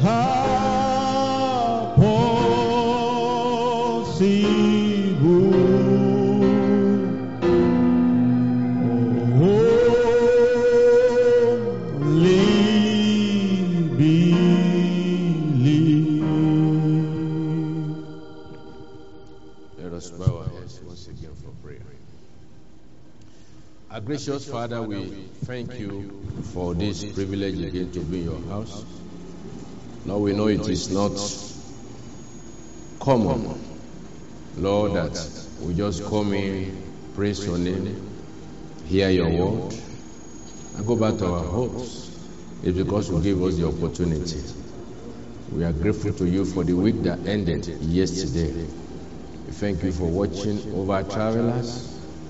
Gracious Father, we thank you for this privilege again to be in your house. Now we know it is not common, Lord, that we just come in, praise your name, hear your word, and go back to our homes. It's because you gave us the opportunity. We are grateful to you for the week that ended yesterday. We thank you for watching over our travelers,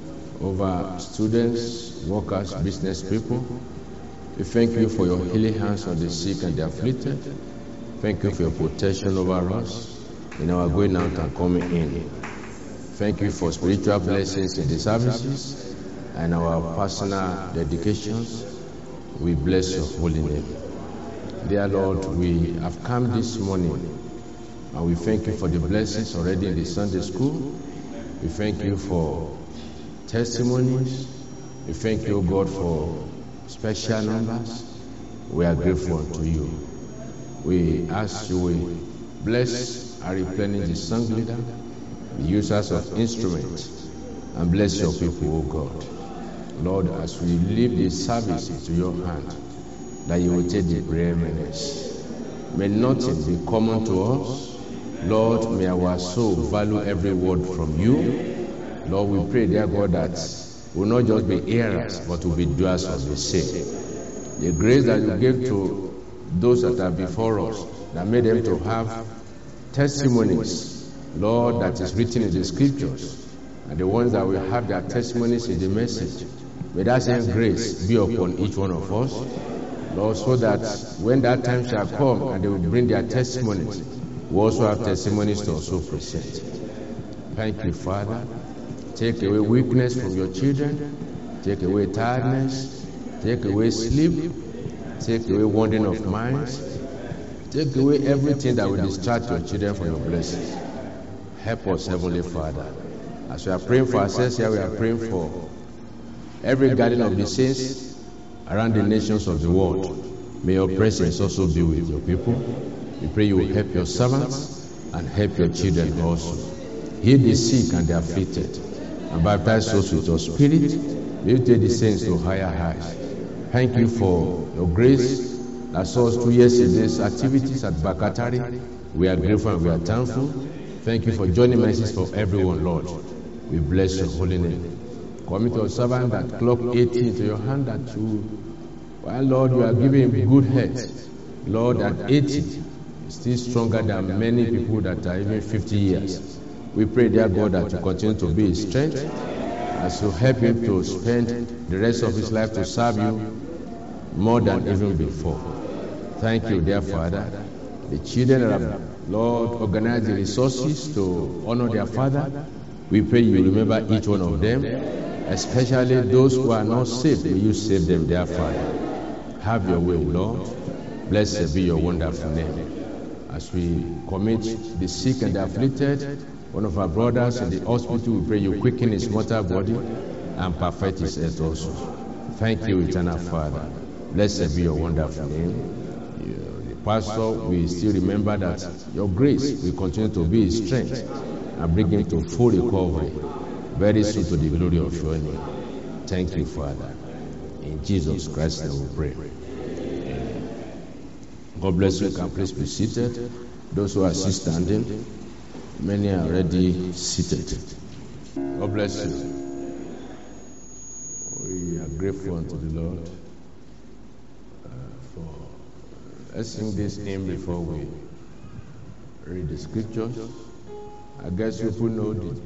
over students, workers, business people. We thank you for your healing hands on the sick and the afflicted. Thank you for your protection over us in our going out and coming in. Thank you for spiritual blessings in the services and our personal dedications. We bless your holy name. Dear Lord, we have come this morning and we thank you for the blessings already in the Sunday school. We thank you for testimonies. We thank you, God, for special numbers. We are grateful unto you. We ask you, we bless and replenish the song leader, the users of instruments, and bless your people, O God. Lord, as we leave this service into your hand, that you will take the preeminence. May nothing be common to us. Lord, may our soul value every word from you. Lord, we pray, dear God, that we'll not just be hearers, but will be doers of the same. The grace that you gave to those that are before us, that made them to have testimonies, Lord, that is written in the scriptures, and the ones that will have their testimonies in the message. May that same grace be upon each one of us, Lord, so that when that time shall come and they will bring their testimonies, we also have testimonies to also present. Thank you, Father. Take away weakness from your children. Take away tiredness. Take away sleep. Take away wandering of minds. Take away everything that will distract your children from your blessings. Help us, Heavenly Father. As we are praying for ourselves here, we are praying for every gathering of the saints around the nations of the world. May your presence also be with your people. We pray you will help your servants and help your children also. Heal the sick and the afflicted, and baptize us with your spirit. May you take the saints to higher heights. Thank you for your grace that saw us 2 yesterday's activities at Bakatari. We are grateful and we are thankful. Thank you for joining mercies for everyone, Lord. We bless your holy name. Commit your servant that clock 80 into your hand, that you, while Lord, you are giving him good health. Lord, at 80, is still stronger than many people that are even 50 years. We pray, dear God, that you continue to be his strength, as you help him to spend the rest of his life to serve you more than even before. Thank you, dear Father. The children that have, Lord, organized the resources to honor their father, we pray you remember each one of them, especially those who are not saved. May you save them, dear Father. Have your way, Lord. Blessed be your wonderful name. As we commit the sick and the afflicted, one of our brothers in the hospital, we pray you quicken his mortal body and perfect his health also. Thank you, eternal Father. Blessed be your wonderful name. The pastor, we still remember that your grace will continue to be his strength and bring him to full recovery very soon to the glory of your name. Thank you, Father. In Jesus Christ's name we pray. God bless you. You can please be seated. Those who are still standing, many are already seated. God bless you. We are grateful unto the Lord for. Let's sing this hymn before we read the scriptures. I guess you people know it.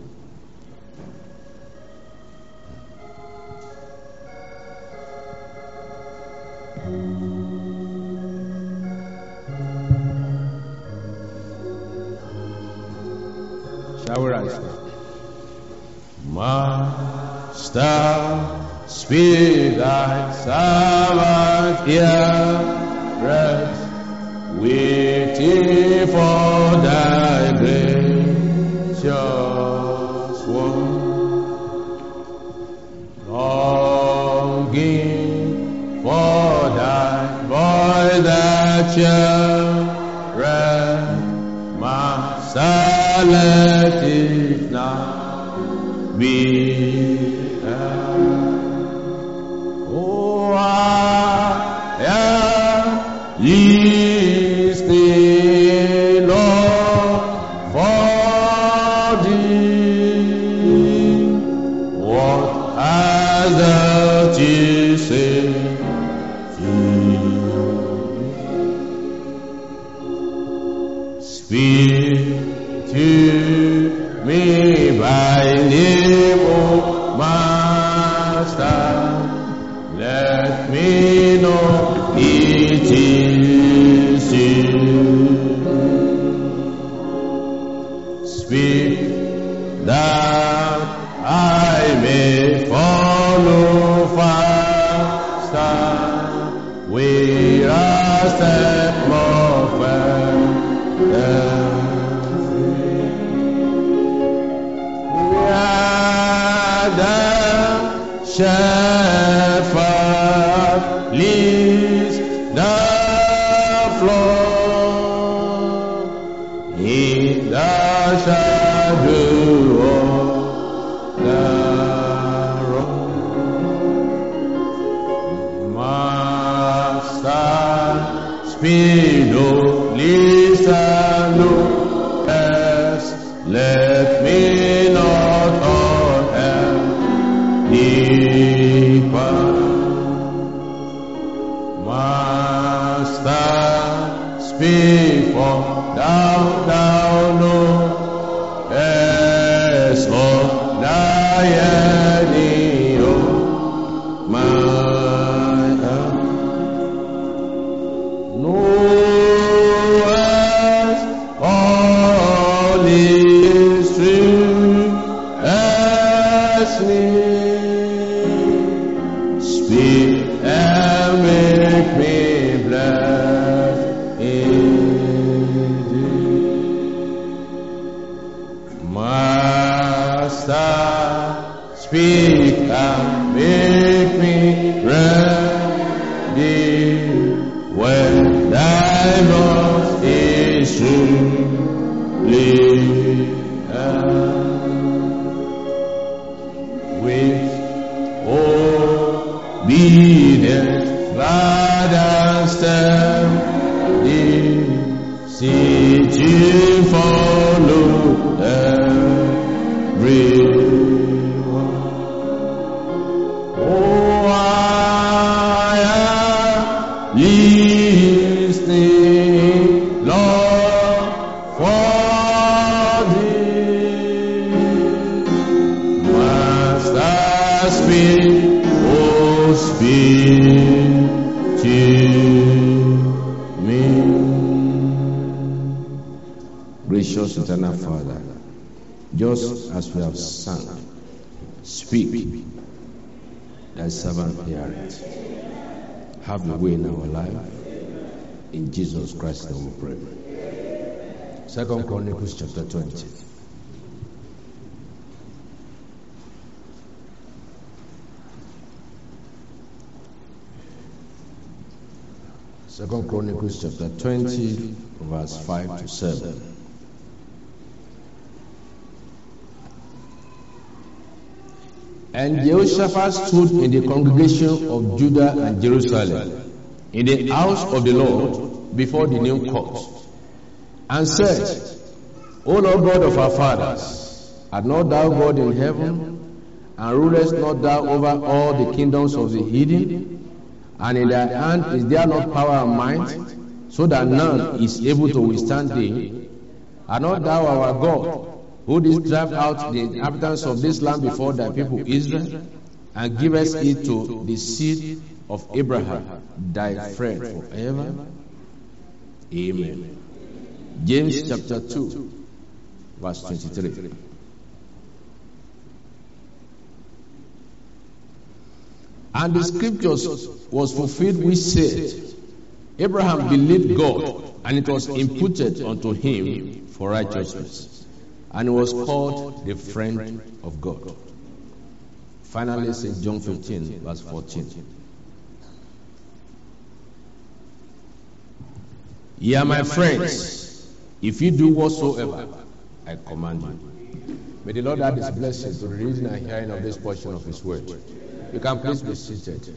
Shall we rise? Master, speak thy servant ear, rest waiting for thy gracious word, longing for thy voice that shall rest my silent if now be heard. Oh, I am listening, Lord, for thee. What has thou to say to me? Speak to me by name, O Master. Let me know it is you. Speak that I may follow faster, where I step more further. Shepherd leads the flock in the shadow of the rock. Master, speed, oh, listen, no, yes, let me not on earth. Master, speak for thou know, as of thy any of my heart. No as all is true as me. Speak and make me blessed indeed. Master, speak and make me ready when thy voice is truly heard. With obedient, glad and steady, see to follow everyone. Oh, I am listening, Lord, for thee. Master, speak. Speak to me. Gracious eternal Father, just as we have sung, speak, thy servant hear it. Have your way in our life. In Jesus Christ's name we pray. 2 Chronicles chapter 20. Second Chronicles chapter 20, verse 5 to 7. And Jehoshaphat stood in the congregation of Judah and Jerusalem, in the house of the Lord, before the new court, and said, O Lord God of our fathers, art not thou God in heaven, and rulest not thou over all the kingdoms of the heathen? And in thy hand is there not power and might, so that none is able to withstand thee? Art not thou our God, who didst drive out the inhabitants of this land before thy people Israel, and givest it to the seed of Abraham, thy friend, forever? Amen. James chapter 2, verse 23. And the scriptures was fulfilled which said, Abraham believed God, and it was imputed unto him for righteousness, and he was called the friend of God. Finally, St. John 15, verse 14. Ye are my friends, if you do whatsoever I command you. May the Lord add his blessings to the reading and hearing of this portion of his word. You can please be seated.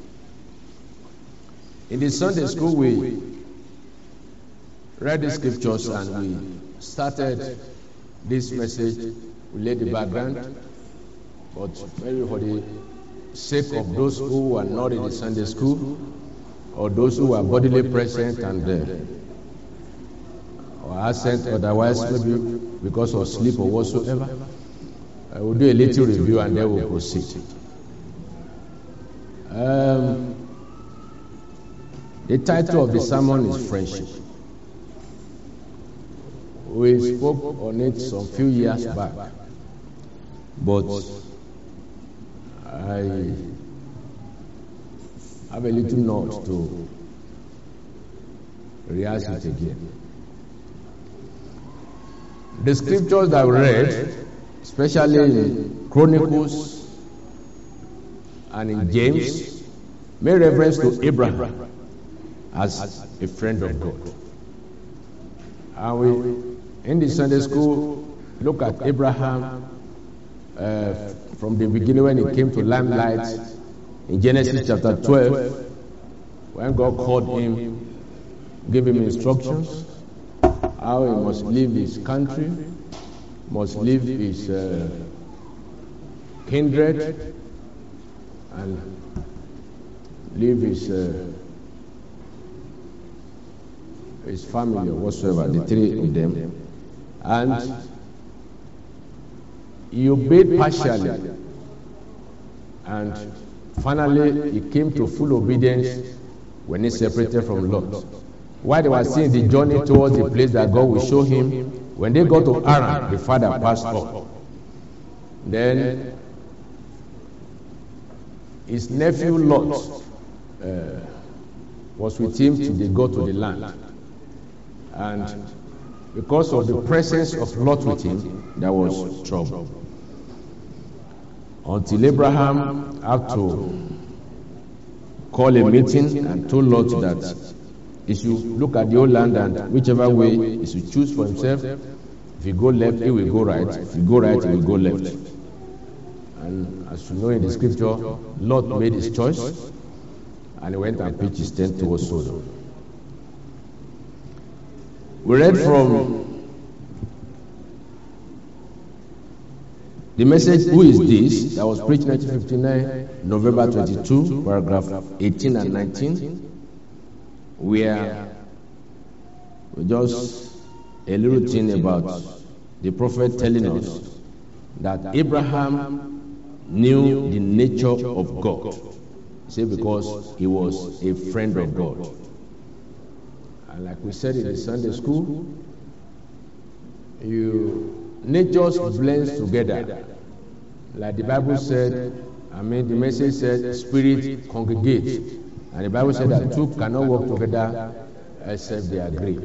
In the Sunday school, we read the scriptures and we started this message. We laid the background, but maybe for the sake of those who are not in the Sunday school, or those who are bodily present and or absent otherwise, maybe because of sleep or whatsoever, I will do a little review and then we'll proceed. The title of the sermon is Friendship. We spoke on it some few years back, but I have a little note to rehearse it again. The scriptures that we read, especially in Chronicles and in James, made reference to Abraham as a friend of God. And we, in the Sunday school, look at Abraham from the beginning when he came to limelight in Genesis chapter 12, when God called him, gave him instructions, how he must leave his country, must leave his kindred, and leave his family or whatsoever, the three of them. And he obeyed partially, and finally he came to full obedience when he separated from Lot. While they were seeing the journey towards the place that God will show him, when they got to Haran, the father passed on. Then his nephew Lot was with him till they got to the land. And because of the presence of Lot with him, there was trouble. Until Abraham had to call a meeting and told Lot that he should look at the whole land, and whichever way he should choose for himself. If he go left, he will go right. If he go right, he will go left. And as you know in the scripture, Lot made his choice, and he went and pitched his tent towards Sodom. We read from the message, Who is This? That was preached 1959, November 22, paragraph 18 and 19. Where we just a little thing about the prophet telling us that Abraham knew the nature of God. Say because he was a friend of God. And like we said in the Sunday school, nature blends together. Like the Bible said, the message said, spirit congregate. And the Bible said that two cannot work together except they agree.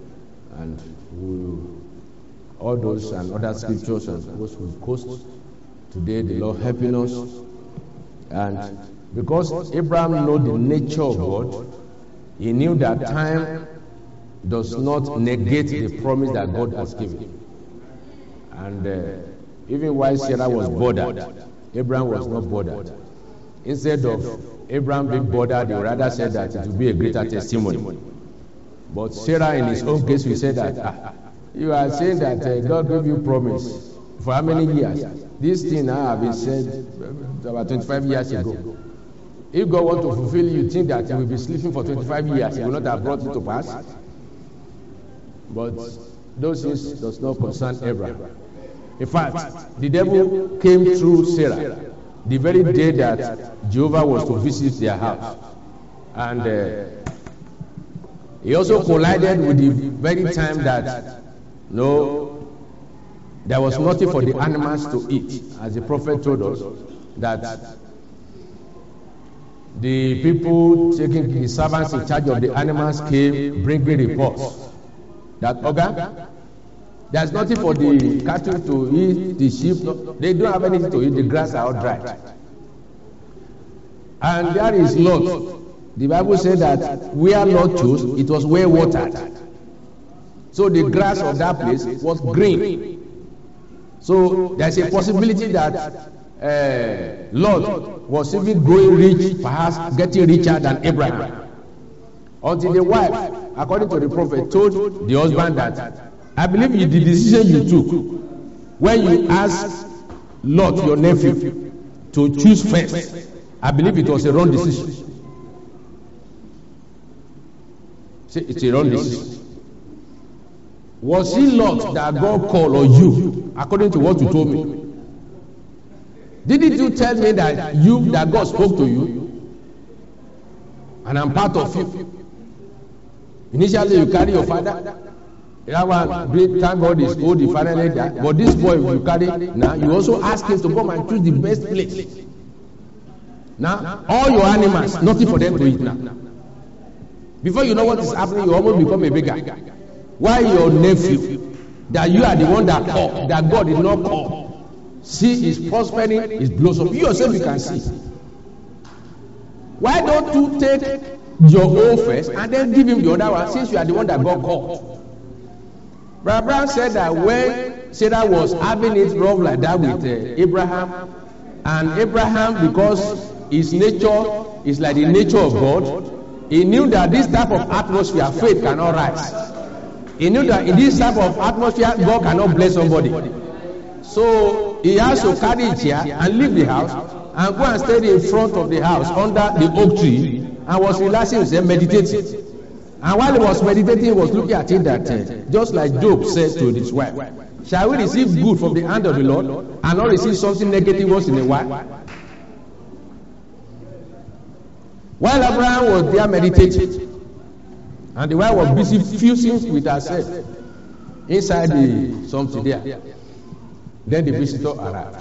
And all those and other scriptures and those who post today, the Lord helping us. And because Abraham knew the nature of God, he knew that time does not negate the promise that God has given. And even while Sarah was bothered, Abraham was not bothered. Instead of Abraham being bothered, he rather said that it would be a greater testimony. But Sarah, in his own case, we said that you are saying that God gave you promise for how many years? This thing now have been said about 25 years ago. If God wants to fulfill you, think that you will be sleeping for 25 years, He will not have brought it to pass. But those things does not concern Abraham. In fact, the devil came through Sarah the very day that Jehovah was to visit their house. And he also collided with the very time that there was nothing for the animals to eat, as the prophet told us, that the people taking the servants in charge of the animals came bringing reports that there's nothing for the cattle to eat, the sheep, they don't have anything to eat, the grass are all dry. And there is Lot. The Bible said that where Lot chose, it was well watered. So the grass of that place was green. So there's a possibility that Lot was even growing rich, perhaps getting richer than Abraham. Until the wife, according to the prophet, told the husband that, I believe the decision you took when you asked Lot, your nephew, to choose first, I believe it was a wrong decision. See, it's a wrong decision. Was it Lot that God called or you, according to what you told me? Didn't you tell me that God spoke to you? And I'm part of you. Initially, you carry your father. That one, thank God is old, he finally died. But this boy you carry now, you also ask him to come and choose the best place. Now, all your animals, nothing for them to eat now. Before you know what is happening, you almost become a beggar. Why your nephew, that you are the one that called, that God did not call, see is prospering, is blossom. You yourself you can see. Why don't you take your own first and then give him the other one, since you are the one that God called? Brother Brown said that when Sarah was having it rough like that with Abraham, and Abraham, because his nature is like the nature of God, he knew that this type of atmosphere, faith cannot rise. He knew that in this type of atmosphere, God cannot bless somebody. So he has to carry it here and leave the house and go and stay in front of the house under the oak tree and was relaxing himself, meditating. And while he was meditating, he was looking at it that just like Job said to his wife, shall we receive good from the hand of the Lord and not receive something negative once in a while? While Abraham was there meditating, and the wife was busy fusing with herself inside the something there, then the visitor arrived,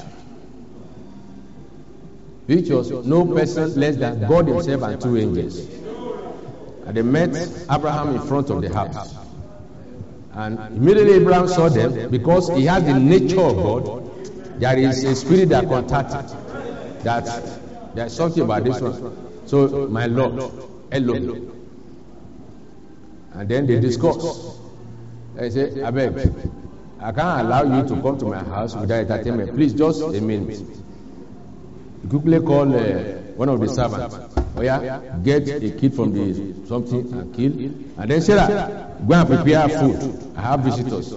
which was no person less than God himself and two angels. And they met Abraham in front of the house. And immediately Abraham saw them, because he has the nature of God. There is a spirit that contacted that there's something about this one. So, my Lord, Elohim. And then they discuss. They say, I beg, I can't allow you to come to my house without entertainment. Please, just a minute. You quickly call one of the servants. Oh yeah, get a kid from the something and kill. And then Sarah, go and prepare food. I have visitors.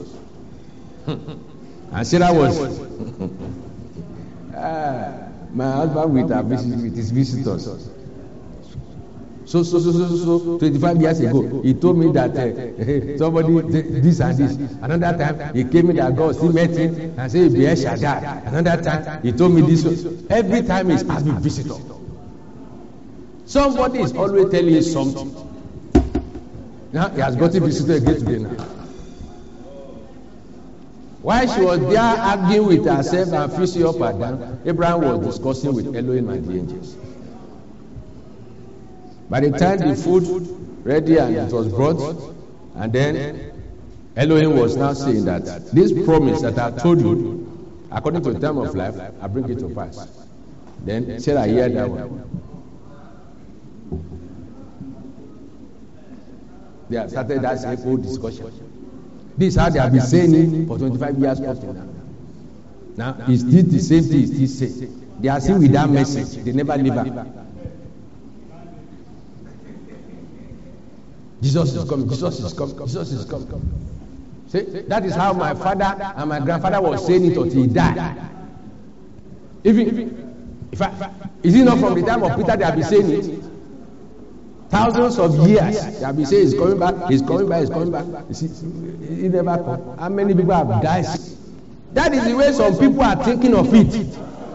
And Sarah was, my husband with his visitors. So 25 years ago, he told me that somebody this and this. Another time, he came in that God still met him and said, "Be Shaddai." Another time, he told me this. Every time he's asked me visitor. Somebody is always telling you something. Now he has got a visitor again today now. While she was there arguing with herself and fishing up and down, Abraham was discussing with Elohim and the angels. By the time the food ready and it was brought, and then Elohim was now saying that this promise that I told you, according to the time of life, I bring it to pass. Then Sarah heard that one. They have started that same old discussion. This is how they have been saying it for 25 years up to now. Now, it's still the same thing, it's still saying. They are still with that message. They never leave her. Jesus is coming, Jesus is coming, Jesus is coming. See, that is how my father and my grandfather was saying it until he died. Is it not from the time of Peter they have been saying it? Thousands of years they have been saying he's coming back, he's coming back, he's coming back. You see, he never come. How many people have died? That is the way some people are thinking of it.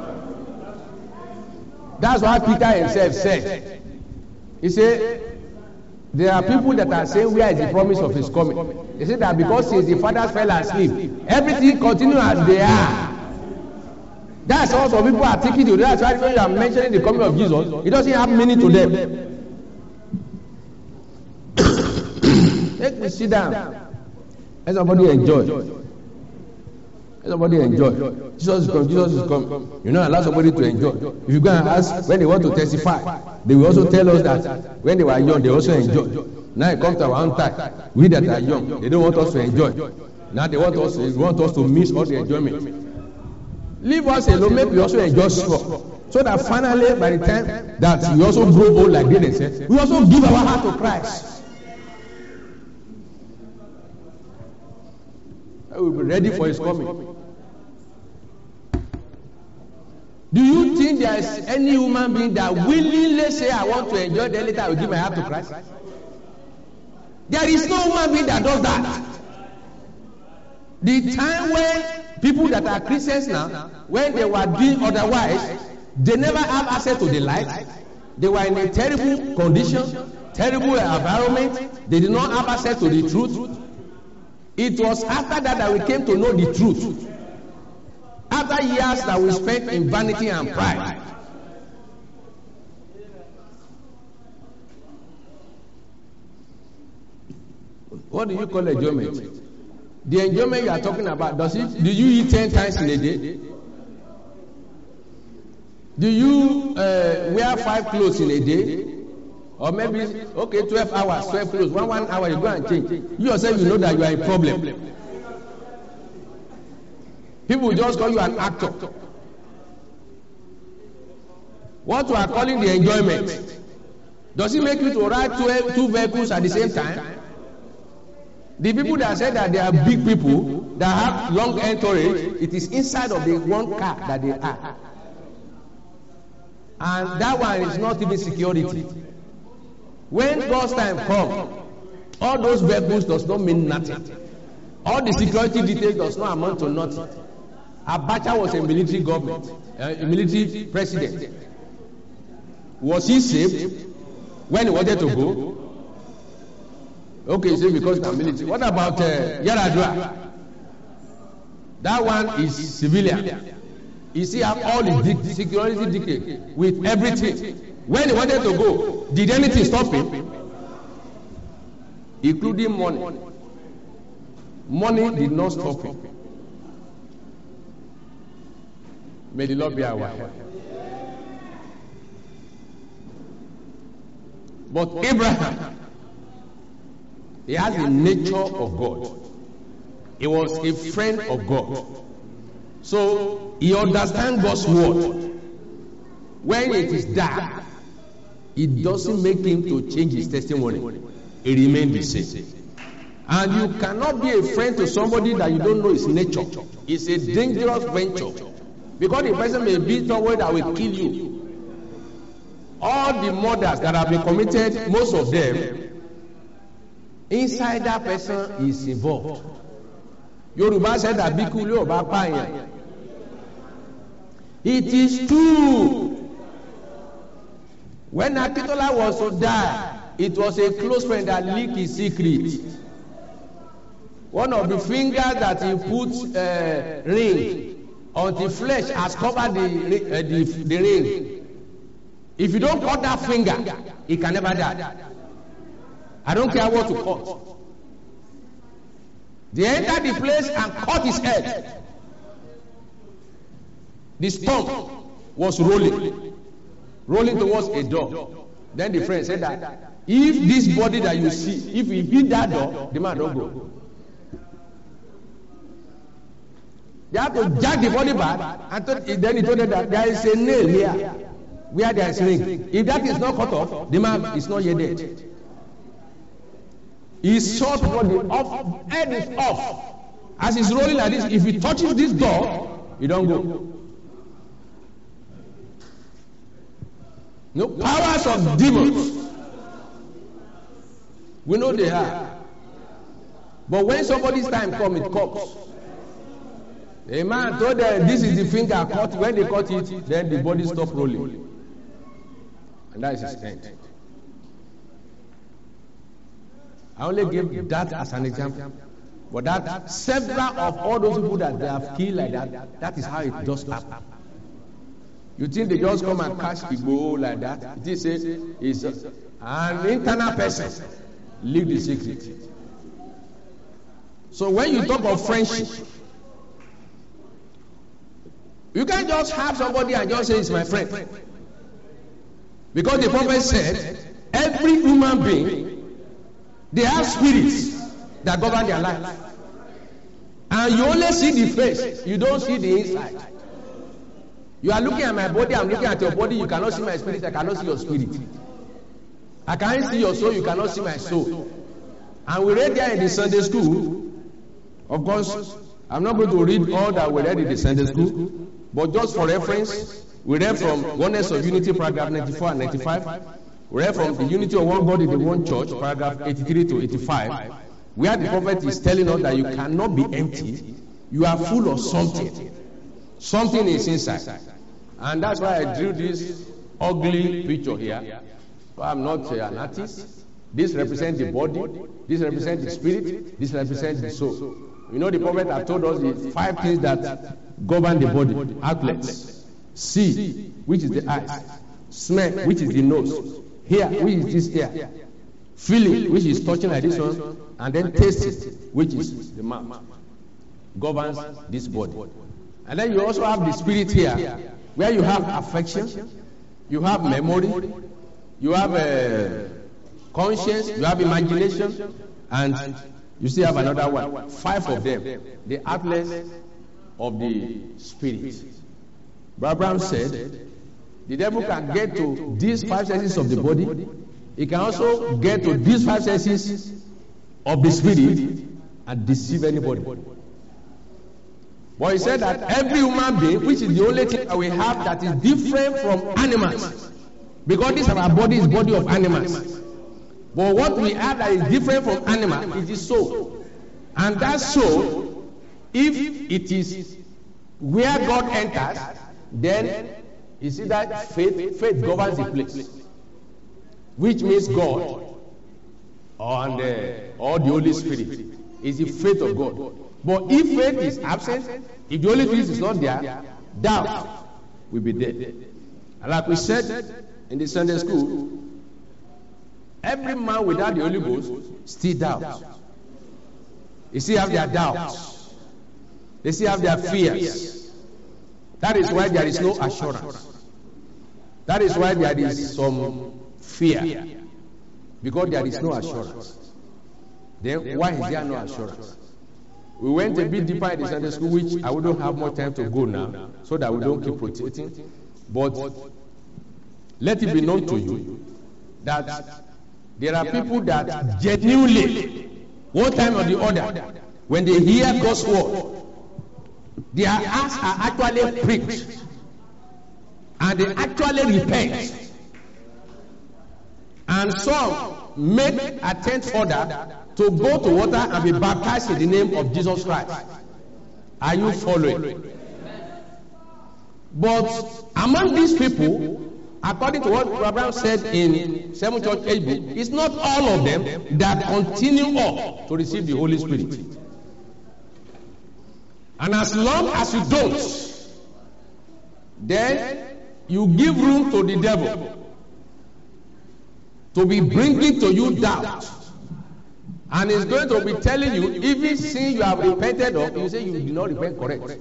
That's why Peter himself said, he said, there are people that are saying, where is the promise of his coming? They say that because since the fathers fell asleep, everything continues as they are. That's how some people are taking to. That's why when you are mentioning the coming of Jesus, it doesn't have meaning to them. Let me sit down. Let somebody enjoy. Let somebody enjoy. Jesus is come. Jesus is come. You know, allow somebody to enjoy. If you go and ask when they want to testify, they will also tell us that when they were young, they also enjoy. Now it comes to our own time. We that are young, they don't want us to enjoy. Now they want us to miss all the enjoyment. Leave us alone, make we also enjoy small. So that finally, by the time that we also grow old like they said, we also give our heart to Christ. We will be ready for His coming. Do you think there is any human being that willingly say, I want to enjoy the later I will give my heart to Christ? There is no human being that does that. The time when people that are Christians now, when they were doing otherwise, they never have access to the light. They were in a terrible condition, terrible environment. They did not have access to the truth. It was after that we came to know the truth. After years that we spent in vanity and pride. What do you call enjoyment? The enjoyment you are talking about, do you eat 10 times in a day? Do you wear 5 clothes in a day? Or maybe, okay, 12 hours, 12 clothes, 1 hour, you go and change. You yourself, you know that you are a problem. People just call you an actor. What you are calling the enjoyment? Does it make you to ride 2 vehicles at the same time? The people that say that they are big people, that have long entourage, it is inside of the one car that they are. And that one is not even security. When God's time comes, all those vehicles does not mean nothing. All the security details does not amount to nothing. Abacha was a military government, a military president. Was he saved when he wanted to go? Okay, you say because the military. What about Yaradua? That one is civilian. You see how all the security dictate with everything. When he wanted to go, did anything stop him? Including money. Money did not stop him. May the Lord be our help. But Abraham, he has the nature of God. He was a friend of God. So he understands God's word. When it is dark, it doesn't make him to change his testimony. It remains the same. And you cannot be a friend to somebody that you don't know his nature. It's a dangerous venture. Because the person may be someone that will kill you. All the murders that have been committed, most of them, inside that person is involved. Yoruba said that Bikuli Oba Payan. It is true. When Akitola was to die, it was a close friend that leaked his secret. One of the fingers that he put ring on the flesh has covered the ring. If you don't cut that finger, he can never die. I don't care what to cut. They entered the place and cut his head. The storm was rolling towards a door. Then the friend said that if this body that you see, if he hit that door, the man don't go. They have to jack the body back, and then he told them that there is a nail here where there is ring. If that is not cut off, the man is not yet dead. His short body head is off. As he's rolling like this, if he touches this door, he don't go. No powers of demons. We know they are. But when somebody's time comes, it comes. A man told them this is the finger cut. When they cut it, then the body stopped rolling. And that is his end. I only gave that as an example. But that several of all those people that they have killed like that, that is how it does happen. You think they just come and catch Igbo like that? It is an internal person. Leave the secret. So when you talk of friendship, you can't just have somebody and just say it's my friend. Because the prophet said, every human being, they have spirits that govern their life. And you only see the face, you don't see the inside. You are looking at my body, I'm looking at your body, you cannot see my spirit, I cannot see your spirit. I can't see your soul, you cannot see my soul. And we read there in the Sunday school. Of course, I'm not going to read all that we read in the Sunday school, but just for reference, we read from Oneness of Unity, paragraph 94 and 95. We read from the Unity of One God in the One Church, paragraph 83 to 85, where the prophet is telling us that you cannot be empty, you are full of something. Something is inside. And that's why I drew this ugly picture here. So I'm not an artist. This represents the body, this represents the spirit, this represents the soul. You know, the prophet has told us the 5 things that govern the body. Outlets. See, which is the eyes. Smell, which is the nose. Hear, which is this ear. Feeling, which is touching like this one. And then taste it, which is the mouth. Governs this body. And then you also have the spirit here, where you have affection, you have memory, you have conscience, you have imagination, and you still have another one. 5 of them, the outlets of the spirit. Abraham said, the devil can get to these 5 senses of the body. He can also get to these 5 senses of the spirit and deceive anybody. But he said that every human being, which is the only thing that we have that is different from animals, because this our body is body of animals. But what we have that is different from animals is the soul. And that soul, if it is where God enters, then you see that faith governs the place. Which means God or the Holy Spirit is the faith of God. But if faith is absent, if the Holy Spirit is not there, doubt will be there. And like we said in the Sunday school, every man without the Holy Ghost still doubts. They still have their doubts. They still have their fears. That is why there is no assurance. That is why there is some fear. Because there is no assurance. Then why is there no assurance? We went a bit deeper in the Sunday school, which I wouldn't have more time to go now, so that we don't keep rotating. But let it be known to you that there are people that genuinely, one time or the other, when they hear God's word, their hearts are actually pricked, and they actually repent. And some make attempt further to go to water and be baptized in the name of Jesus Christ. Are you following? But among these people, according to what Abraham said in 7 Church 8 book, it's not all of them that continue up to receive the Holy Spirit. And as long as you don't, then you give room to the devil to be bringing to you doubt. And he's going to be telling you, even sin you have repented of, you say you did not repent correct.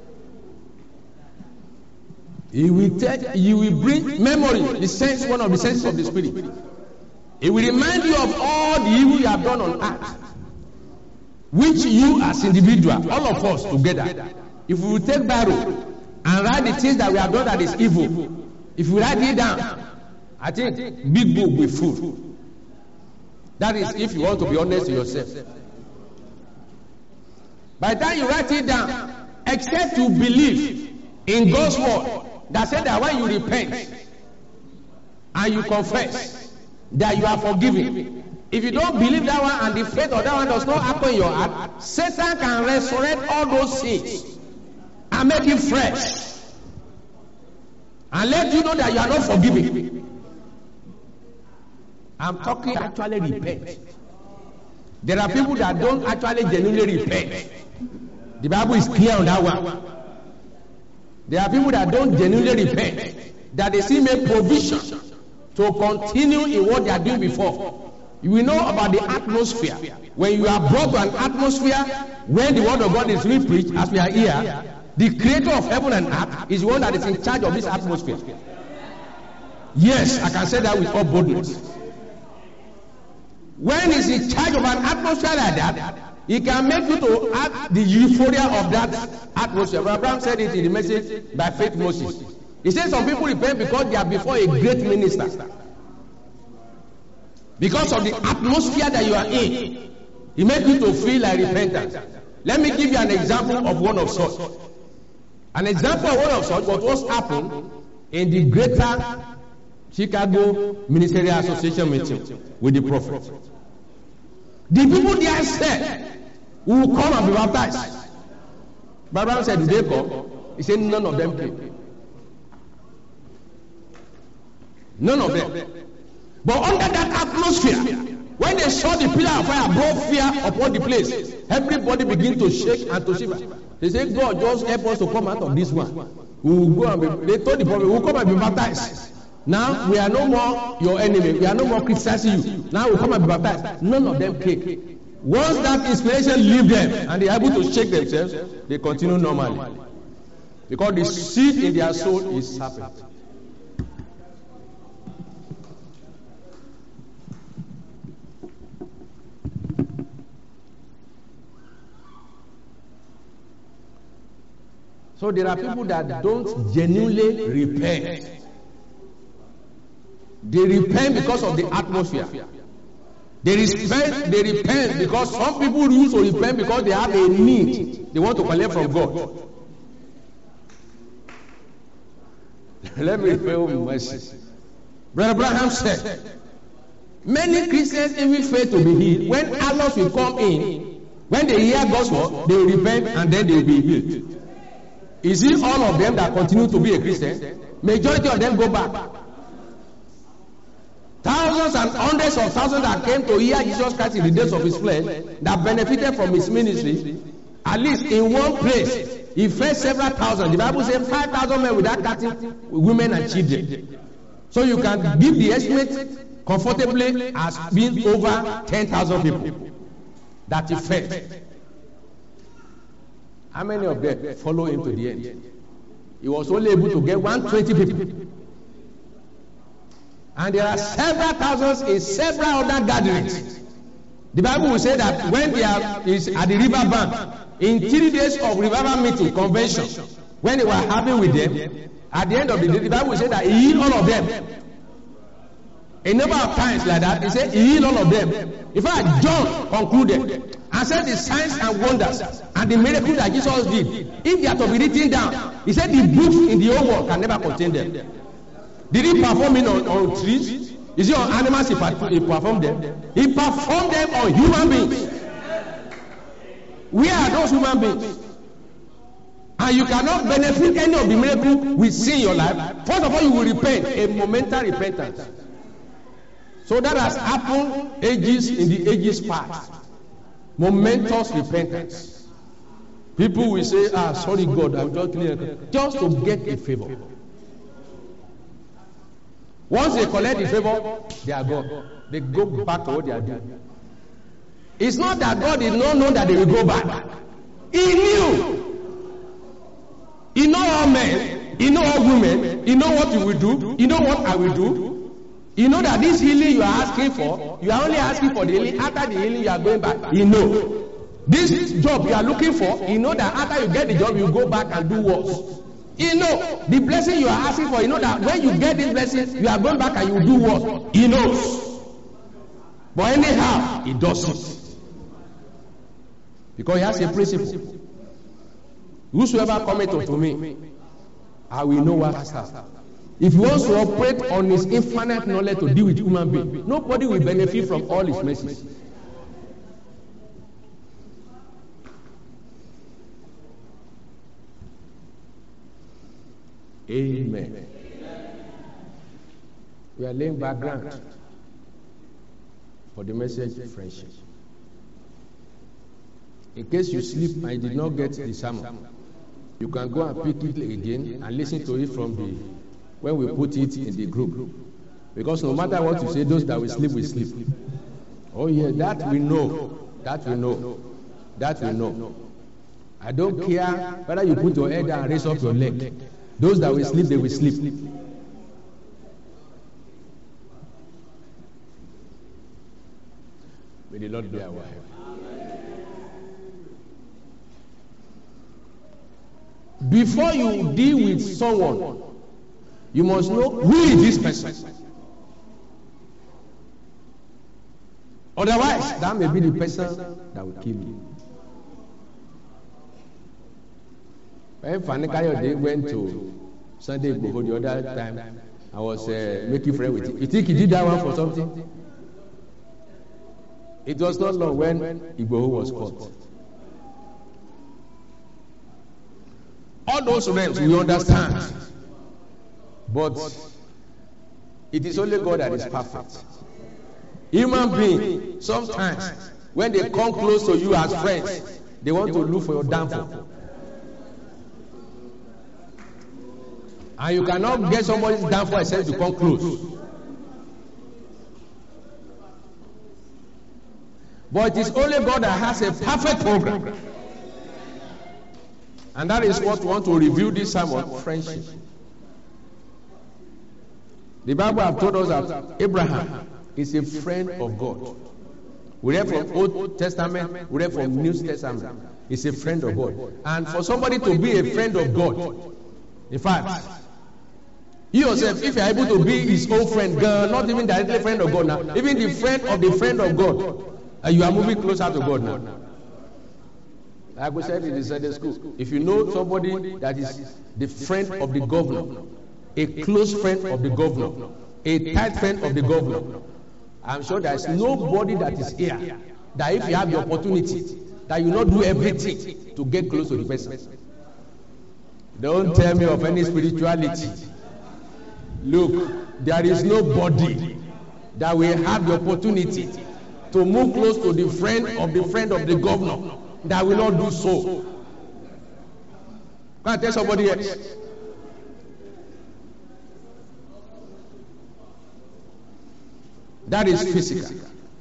He will bring memory, the sense, one of the senses of the Spirit. He will remind you of all the evil you have done on earth, which you as individual, all of us together, if we will take barrow and write the things that we have done that is evil, if we write it down, I think big book will be full. That is if you want to be honest to yourself. By the time you write it down, except to believe in God's word that said that when you repent and you confess that you are forgiven, if you don't believe that one and the faith of that one does not happen in your heart, Satan can resurrect all those things and make it fresh and let you know that you are not forgiven. I'm talking actually repent. There are people that don't actually genuinely repent. The Bible is clear on that one. There are people that don't genuinely repent, that they still make provision to continue in what they are doing before. We know about the atmosphere. When you are brought to an atmosphere when the word of God is being preached, as we are here, the creator of heaven and earth is the one that is in charge of this atmosphere. Yes, I can say that with all boldness. When he's in charge of an atmosphere like that, he can make you to act the euphoria of that atmosphere. Abraham said it in the message by faith Moses. He said some people repent because they are before a great minister. Because of the atmosphere that you are in, it makes you to feel like repentance. Let me give you an example of one of such. An example of one of such was what happened in the Greater Chicago Ministerial Association meeting with the prophet. The people there said, "We will come and be baptized." Abraham said, "Do they come?" He said, "None of them came. None of them." But under that atmosphere, when they saw the pillar of fire brought fear upon the place, everybody began to shake and to shiver. They said, "God, just help us to come out of this one. We will go and be." They told the prophet, "We will come and be baptized. Now we are no more your enemy. We are no more criticizing you. Now we will come and be baptized." None of them came. Once that inspiration leaves them and they are able to shake themselves, they continue normally. Because the seed in their soul is serpent. So there are people that don't genuinely repent. They repent because of the atmosphere. They repent because some people used to repent because they have a need they want to collect from God. Let me pray with mercy. Brother Abraham said, many Christians even fail to be healed. When others will come in, when they hear God's word, they will repent and then they will be healed. Is it all of them that continue to be a Christian? Majority of them go back. Thousands and hundreds of thousands that came to hear Jesus Christ in the days of his flesh, that benefited from his ministry, at least in one place, he fed several thousand. The Bible says 5,000 men without counting women and children. So you can give the estimate comfortably as being over 10,000 people that he fed. How many of them follow him to the end? He was only able to get 120 people. And there are several thousands in several other gatherings. The Bible will say that when they are is at the river bank, in 3 days of revival meeting, convention, when they were having with them, at the end of the day, the Bible will say that he healed all of them. A number of times like that, he said he healed all of them. In fact, John concluded and said the signs and wonders and the miracles that Jesus did, if they are to be written down, he said the books in the whole world can never contain them. Did he perform it on trees? Is it on animals he performed them? He performed them on human beings. Where are those human beings? And you cannot benefit any of the miracles we see in your life. First of all, you will repent, a momentary repentance. So that has happened ages in the ages past. Momentous repentance. People will say, sorry God, I'm just clear. Just to get a favor. Once they collect the favor, they are gone. They go back to what they are doing. It's not that God did not know that they will go back. He knew. He know all men. He know all women. He know what you will do. He know what I will do. You know that this healing you are asking for, you are only asking for the healing. After the healing, you are going back. You know. This job you are looking for, you know that after you get the job, you go back and do worse. You know, the blessing you are asking for, you know that when you get this blessing, you are going back and you do what? He knows. But anyhow, he does it. Because he has a principle. Whosoever cometh unto me, I will know what has happened. If he wants to operate on his infinite knowledge to deal with human beings, nobody will benefit from all his messages. Amen. We are laying background for the message of friendship. In case you sleep and you did not get the sermon, You can go and pick it again and listen to it from when we put it in the group. Because no matter what you say, those that will sleep will sleep. Oh yeah, that we know. That we know. That we know. I don't care whether you put your head down and raise up your leg. Those that will sleep, they will sleep. May the Lord be our help. Before you deal with someone, you must know who is this person. Otherwise, that may be the person that will kill you. When Fani Kayode went to Sunday Igboho the other time, I was making friends with him. You think he did that one for something? It was not long when Igboho was caught. All those realms we understand, but it is only God that is perfect. Human beings, sometimes when they come close to you as friends, they want to look for your downfall. And you cannot get somebody's downfall except to come close. But it is only God that has a perfect program. And that is what we want to review this sermon, friendship. The Bible has told us that Abraham is a friend of God. We read from Old Testament, we read from New Testament. He's a friend of God. And for somebody to be a friend of God, in fact, you yourself, if you are able to be his own friend, not even directly friend of God now, even the friend of God, you are moving closer to God now. Like we said in the Sunday school, if you know somebody that is the friend of the governor, a close friend of the governor, a tight friend of the governor, I'm sure there is nobody that is here that if you have the opportunity, that you not do everything to get close to the person. Don't tell me of any spirituality. Look, there is nobody that will have the opportunity to move close to the friend of the governor that will not do so. Can I tell somebody else? That is physical.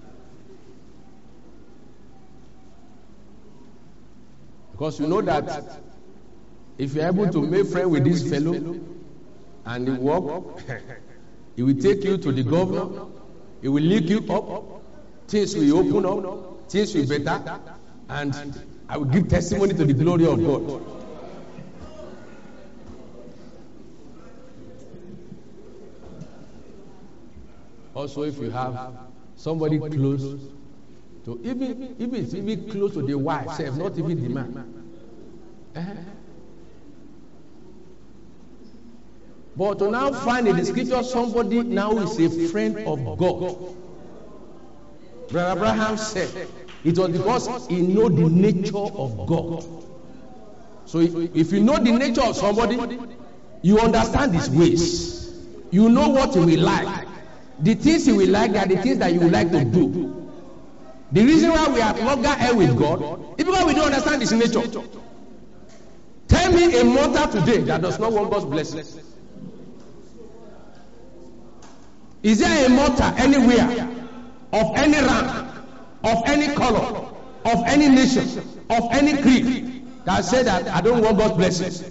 Because you know that if you're able to make friends with this fellow and he walk, he will take you to the governor, he will lick you up, things will open up, things will be better, and I will give testimony to the glory of God. Also, if you have somebody close to, even close to the wife, say, not even the man. But to now find in the scripture somebody now is a friend of God. Brother Abraham said it was because he know the nature of God. So if you know the nature of somebody, you understand his ways. You know what he will like. The things he will like are the things that you would like to do. The reason why we have loggerhead with God is because we don't understand his nature. Tell me a mortal today that does not want God's blessing. Is there a mortal anywhere of any rank, of any color, of any nation, of any creed that say that I don't want God's blessing?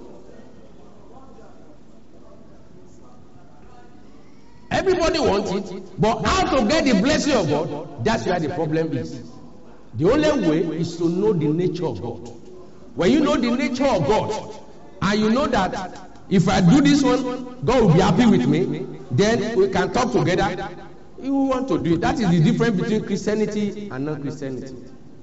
Everybody wants it, but how to get the blessing of God, that's where the problem is. The only way is to know the nature of God. When you know the nature of God, and you know that if I do this one, God will be happy with me, then we can talk together. You want to do it. That is the difference between Christianity and non-Christianity.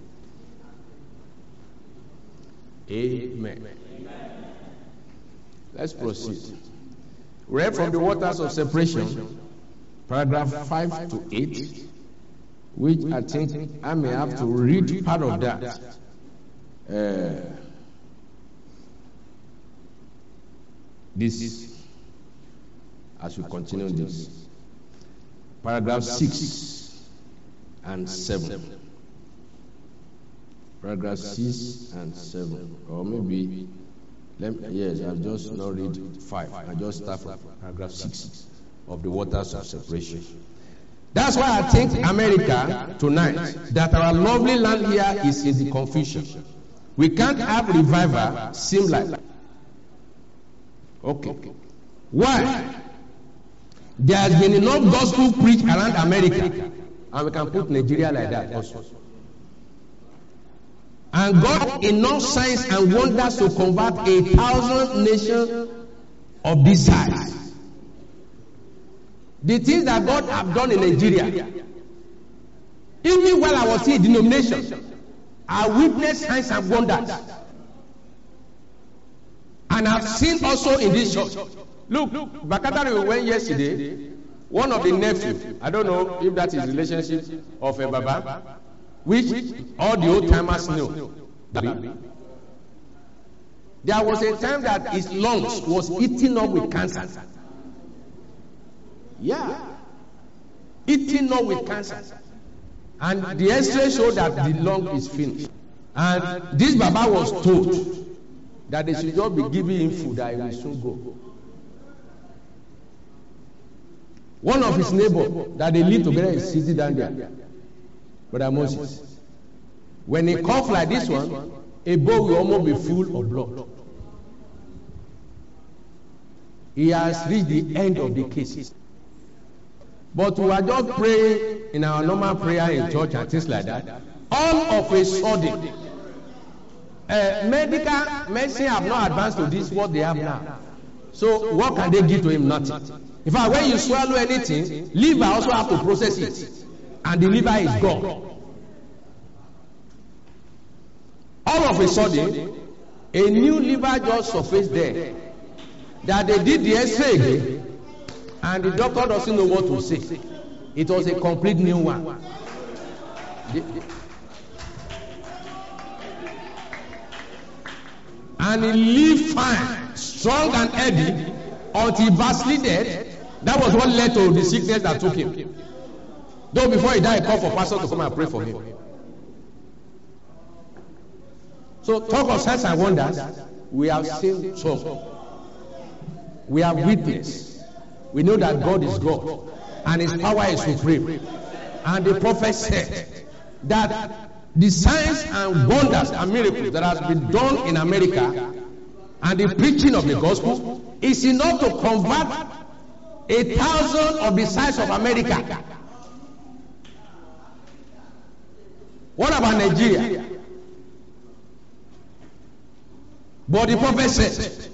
Amen. Let's proceed. Read from the waters of separation, paragraph 5 to 8, which I think I may have to read part of that. This, as we continue this, paragraph 6 and 7. Paragraph 6 and 7, or maybe Yes, I've just not read 5. I just start from paragraph 6 of the waters of separation. That's why I think America tonight, that our lovely land here is in the confusion. We can't have revival seem like. Okay. Why? There has been enough gospel preached around America, and we can put Nigeria like that also. And God enough signs and wonders to convert 1,000 nations of this size. The things that God have done in Nigeria, even while I was in denomination, I witnessed signs and wonders. And I've seen also in this church. Look, Bakatari we went yesterday. One of the nephews, I don't know if that is relationship of a Baba, which all the old timers know. There was a time that his lungs was eaten up with cancer. Yeah, eaten up with cancer. And the X-ray showed that the lung is finished. And this Baba was told that they should just be giving him food that he will soon go. One of his neighbors that they live together is sitting down there. Brother Moses. When he cough like this one, a bowl will almost be full of blood. He has reached the end of the case. But we are just praying in our normal prayer in church and things like that. All of a sudden, medicine have not advanced to this what they have now. So what can they give to him? Nothing. In fact, when you swallow anything, liver also have to process it, and the liver is gone. All of a sudden, a new liver just surfaced there. That they did the X-ray again, and the doctor doesn't know what to say. It was a complete new one. And he lived fine, strong and healthy, until he backslided. That was what led to the sickness that took him. Though before he died, he called for pastor to come and pray for him. So talk of signs and wonders, we have seen some. We have witnessed. We know that God is God and His power is supreme. And the prophet said that the signs and wonders and miracles that has been done in America and the preaching of the gospel is enough to convert 1,000 of the size of America. What about Nigeria? But the prophet said,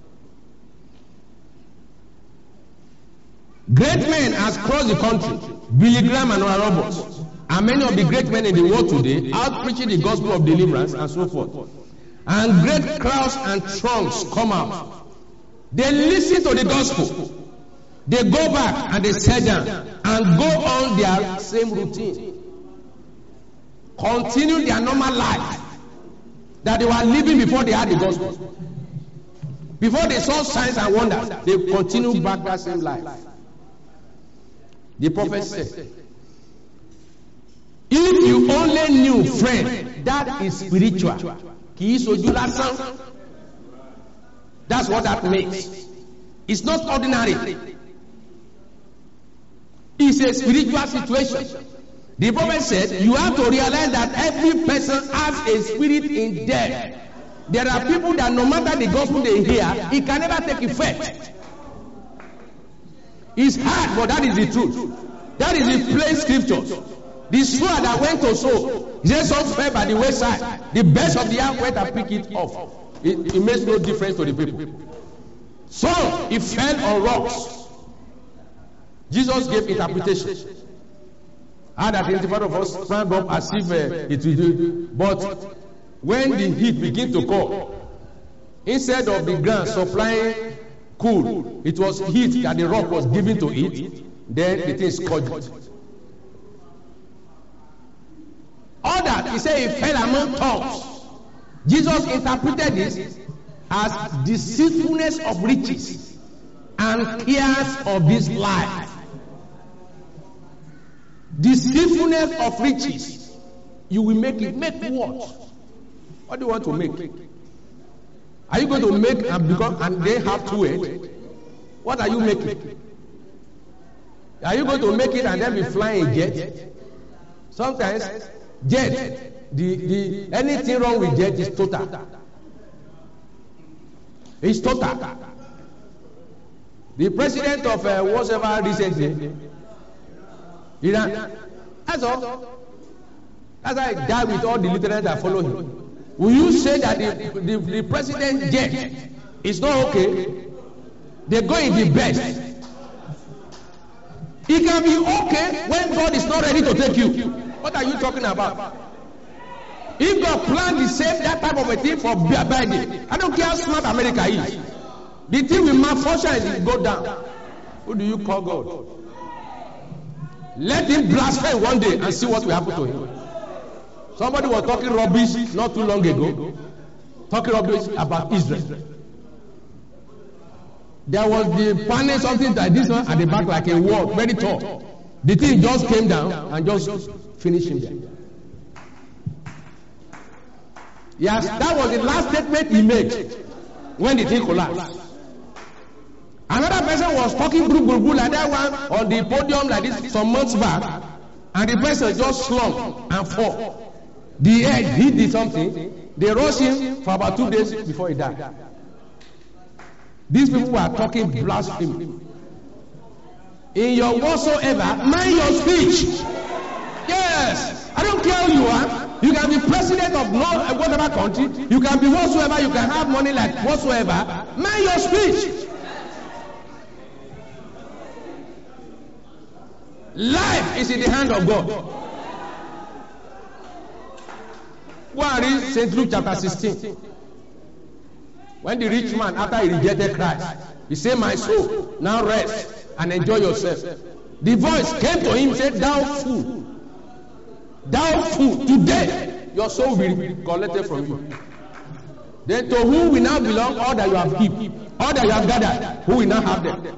great men has crossed the country, Billy Graham and Oral Roberts, and many of the great men in the world today out preaching the gospel of deliverance and so forth. And great crowds and throngs come out. They listen to the gospel. They go back and they sit down and go on their same routine. Continue their normal life that they were living before they had the gospel. Before they saw signs and wonders, they continue back that same life. The prophet said, if you only knew, friend, that is spiritual. That's what that means. It's not ordinary. It's a spiritual situation. The prophet said, you have to realize that every person has a spirit in them. There are people that no matter the gospel they hear, it can never take effect. It's hard, but that is the truth. That is the plain scriptures. The sower that went to sow, Jesus fell by the wayside. The best of the earth went and picked it off. It makes no difference to the people. So it fell on rocks. Jesus gave interpretation. And that 25 of us sprang up as if it will do. But when the heat began to come, instead of the ground supplying cool, it was heat that the rock was given to it. Then it is scorched. All that, he said, it fell among thorns. Jesus interpreted this as deceitfulness of riches and cares of this life. Deceitfulness of riches. You will make it. Make what? What do you want to make? Are you going to make and they have two heads? What are you making? Are you going to make it and then be flying a jet? Sometimes jet, the anything wrong with jet is total. It's total. The president of whatever recently, Iran, that's all. That's why I die with all the lieutenants that follow him. Will you say that the president jet is not okay? They go in the best. It can be okay when God is not ready to take you. What are you talking about? If God planned the same that type of a thing for Biden, I don't care how smart America is. The thing will malfunction and go down. Who do you call God? Let him blaspheme one day and see what will happen to him. Somebody was talking rubbish not too long ago, talking rubbish about Israel. There was the panel, something like this one at the back, like a wall, very tall. The thing just came down and just finished him there. Yes, that was the last statement he made when the thing collapsed. Another person was talking like that one on the podium like this some months back, and the person just slumped and fall. The head hit something. They rushed him for about 2 days before he died. These people were talking blasphemy. In your whatsoever, mind your speech. Yes, I don't care who you are. You can be president of whatever country. You can be whatsoever. You can have money like whatsoever. Mind your speech. Life is in the hand of God. Go and read St. Luke chapter 16. When the rich man, after he rejected Christ, he said, "My soul, now rest and enjoy yourself." The voice came to him and said, thou fool, today your soul will be collected from you. Then to whom will now belong all that you have heaped, all that you have gathered? Who will now have them?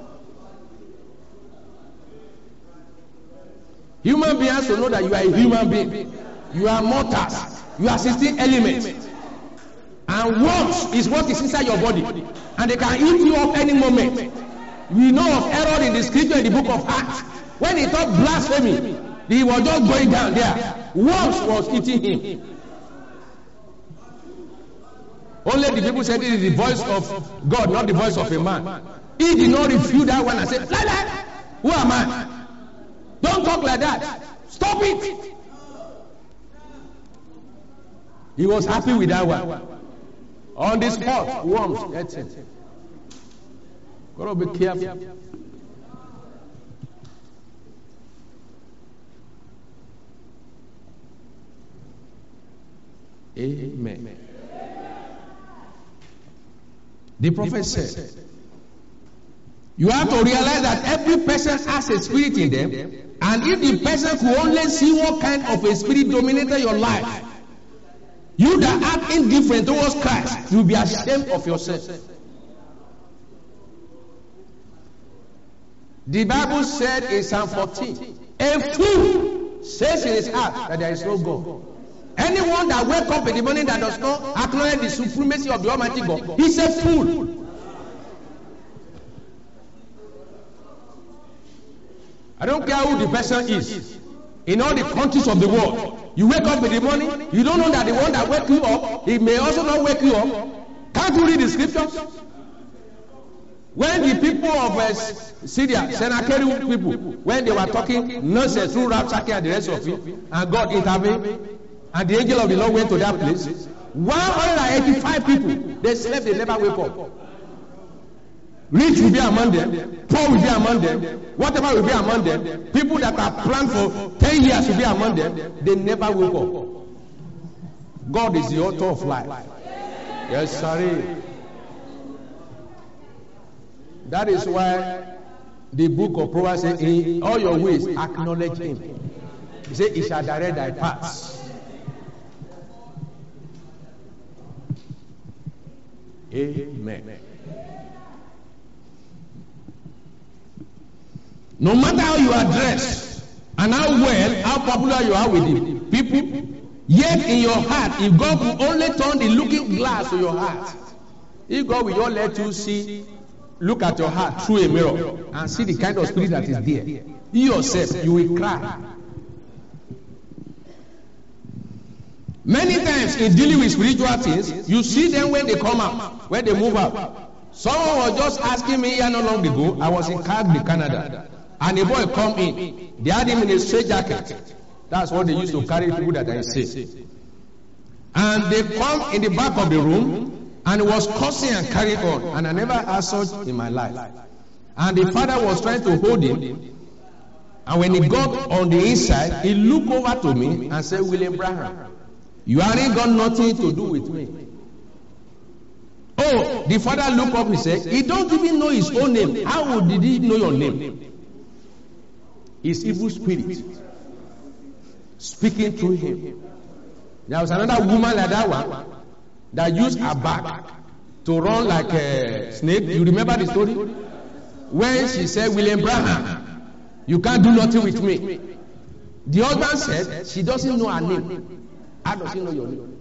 Human beings to know that you are a human being. You are mortals. You are 16 elements. And worms is what is inside your body. And they can eat you up any moment. We know of error in the scripture in the book of Acts. When he thought blasphemy, he was just going down there. Worms was eating him. Only the people said it is the voice of God, not the voice of a man. He did not refute that one and said, who am I? Don't talk like that. Stop it. He was happy with that one. On the spot, worms ate him. Gotta be careful. Amen. The prophet said, you have to realize that every person has a spirit in them, and if the person could only see what kind of a spirit dominated your life, you that act indifferent towards Christ, you'll be ashamed of yourself. The Bible said in Psalm 14, a fool says in his heart that there is no God. Anyone that wakes up in the morning that does not acknowledge the supremacy of the Almighty God, he's a fool. I don't care who the person is. In all the countries of the world, you wake up in the morning, you don't know that the one that wakes you up, he may also not wake you up. Can't you read the scriptures? When the people of Syria, Sennacherib people, when they were talking nonsense through Rabshakeh and the rest of it, and God intervened, and the angel of the Lord went to that place, 185 people, they slept, they never wake up. Rich will be among them, poor will be among them, whatever will be among them. People that are planned for 10 years will be among them, they never wake up. God is the author of life. Yes, sorry. That is why the book of Proverbs says, in all your ways, acknowledge him. He said, he shall direct thy paths. Amen. No matter how you are dressed and how well, how popular you are with the people, yet in your heart, if God could only turn the looking glass to your heart, If God will just let you see, look at your heart through a mirror and see the kind of spirit that is there, you yourself, you will cry. Many times in dealing with spiritual things, you see them when they come out, when they move out. Someone was just asking me here not long ago. I was in Calgary, Canada, and a boy come in. They had him in a straight jacket. That's what they used to carry people that are sick. And they come in the back of the room, and he was cursing and carrying on. And I never had such in my life. And the father was trying to hold him. And when he got on the inside, he looked over to me and said, William Branham, you ain't got nothing to do with me. Oh, the father looked up and said, he don't even know his own name. How did he know your name? It's evil spirit speaking through him. There was another woman like that one that used her back to run like a snake. You remember the story? When she said, William Branham, you can't do nothing with me. The husband said, she doesn't know her name. How does she know your name?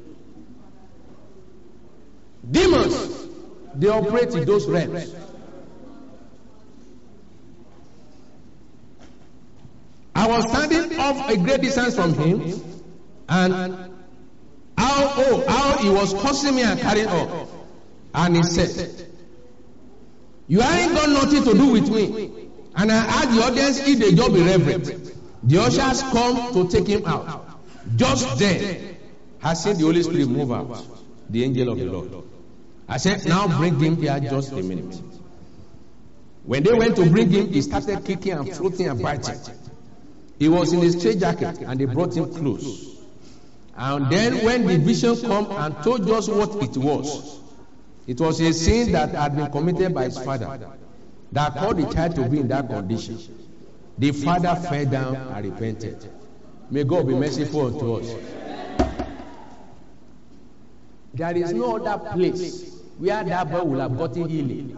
Demons, they operate in those realms. I was standing off a great distance from him, and how he was cursing me and carrying on. And he said, you ain't got nothing to do with me. And I asked the audience if they just be reverent. The ushers come to take him out. Just then, I seen the Holy Spirit move out, the angel of the Lord. I said, now bring him here just a minute. When they went to bring him, he started kicking and floating and biting. He was in a straight jacket, and they brought him close. And then when the vision come and told us what it was a sin that had been committed by his father that caused the child to be in that condition. The father fell down and repented. May God be merciful unto us. There is no other place where that boy will have gotten healing.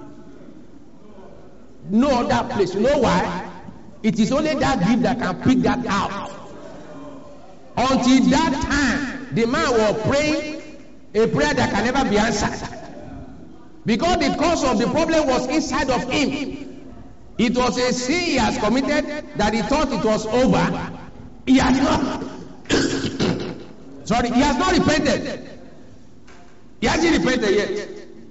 No other place. You know why? It is only that gift that can pick that out. Until that time, the man was praying a prayer that can never be answered. Because the cause of the problem was inside of him. It was a sin he has committed that he thought it was over. He has not he has not repented. He hasn't repented yet.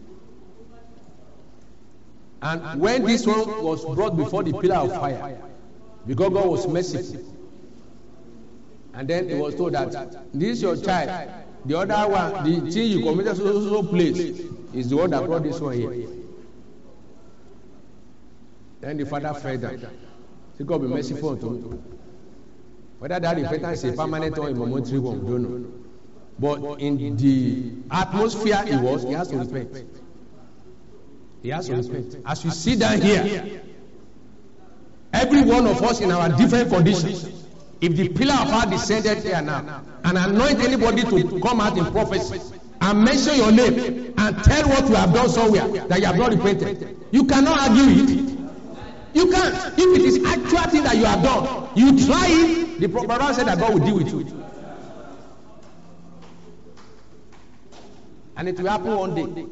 And when this one was brought before the pillar of fire, because God was merciful, and then it was told that this is your child. The other one, the thing you committed so place, is the one that brought this one here. Then the father fell down. So God be merciful unto me. Whether that repentance is a permanent or a momentary one, we don't know. But in the atmosphere it was, he has to repent. He has to repent. As you see down here, every one of us in our different conditions, if the pillar of fire descended here now and anoint anybody to come out in prophecy and mention your name and tell what you have done somewhere that you have not repented, you cannot argue it. You can't. If it is actual thing that you have done, you try it, the prophet said that God will deal with you. And it will happen one day.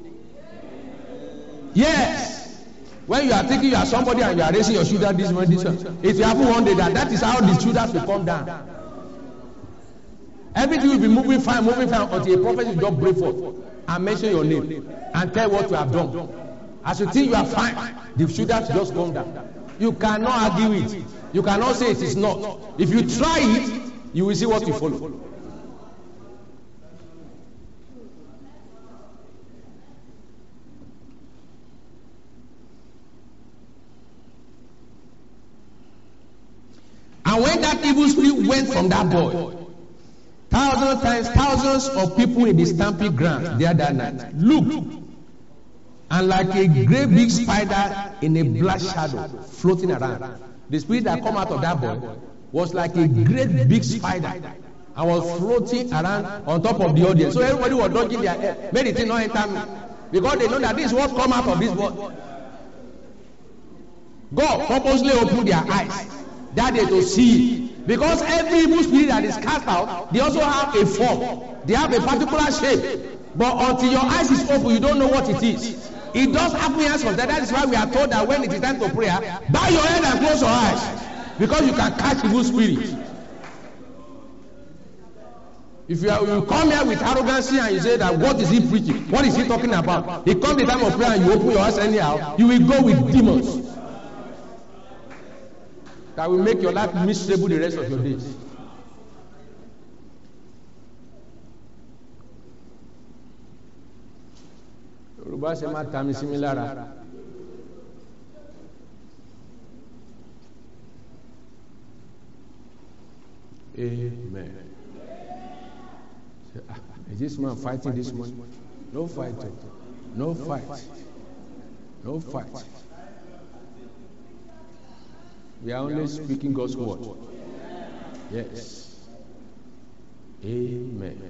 Yes. When you are thinking you are somebody and you are raising your shoulder this one, it will happen one day that is how the shoulders will come down. Everything will be moving fine until a prophet will just break forth and mention your name and tell what you have done. As you think you are fine, the shoulders just come down. You cannot argue it. You cannot say it is not. If you try it, you will see what you follow. And when that evil spirit went from that boy, thousands of people in the stamping ground there that night looked, and like a great big spider in a black shadow floating around. The spirit that come out of that boy was like a great big spider and was floating around on top of the audience. So everybody was dodging their head. Many things not enter me. Because they know that this is what come out of this boy. God purposely opened their eyes that day to see it. Because every evil spirit that is cast out, they also have a form. They have a particular shape. But until your eyes is open, you don't know what it is. It does happen here sometimes. That is why we are told that when it is time to prayer, bow your head and close your eyes, because you can catch evil spirit. If you come here with arrogancy and you say that what is he preaching? What is he talking about? It comes the time of prayer and you open your eyes anyhow, you will go with demons. That will make your life miserable the rest of your days. Yorùbá ṣe máa ta mi sí mi lára. Amen. Is this man fighting this morning? No fighting. No fight. No fight. We are only speaking God's word. Yes. Amen.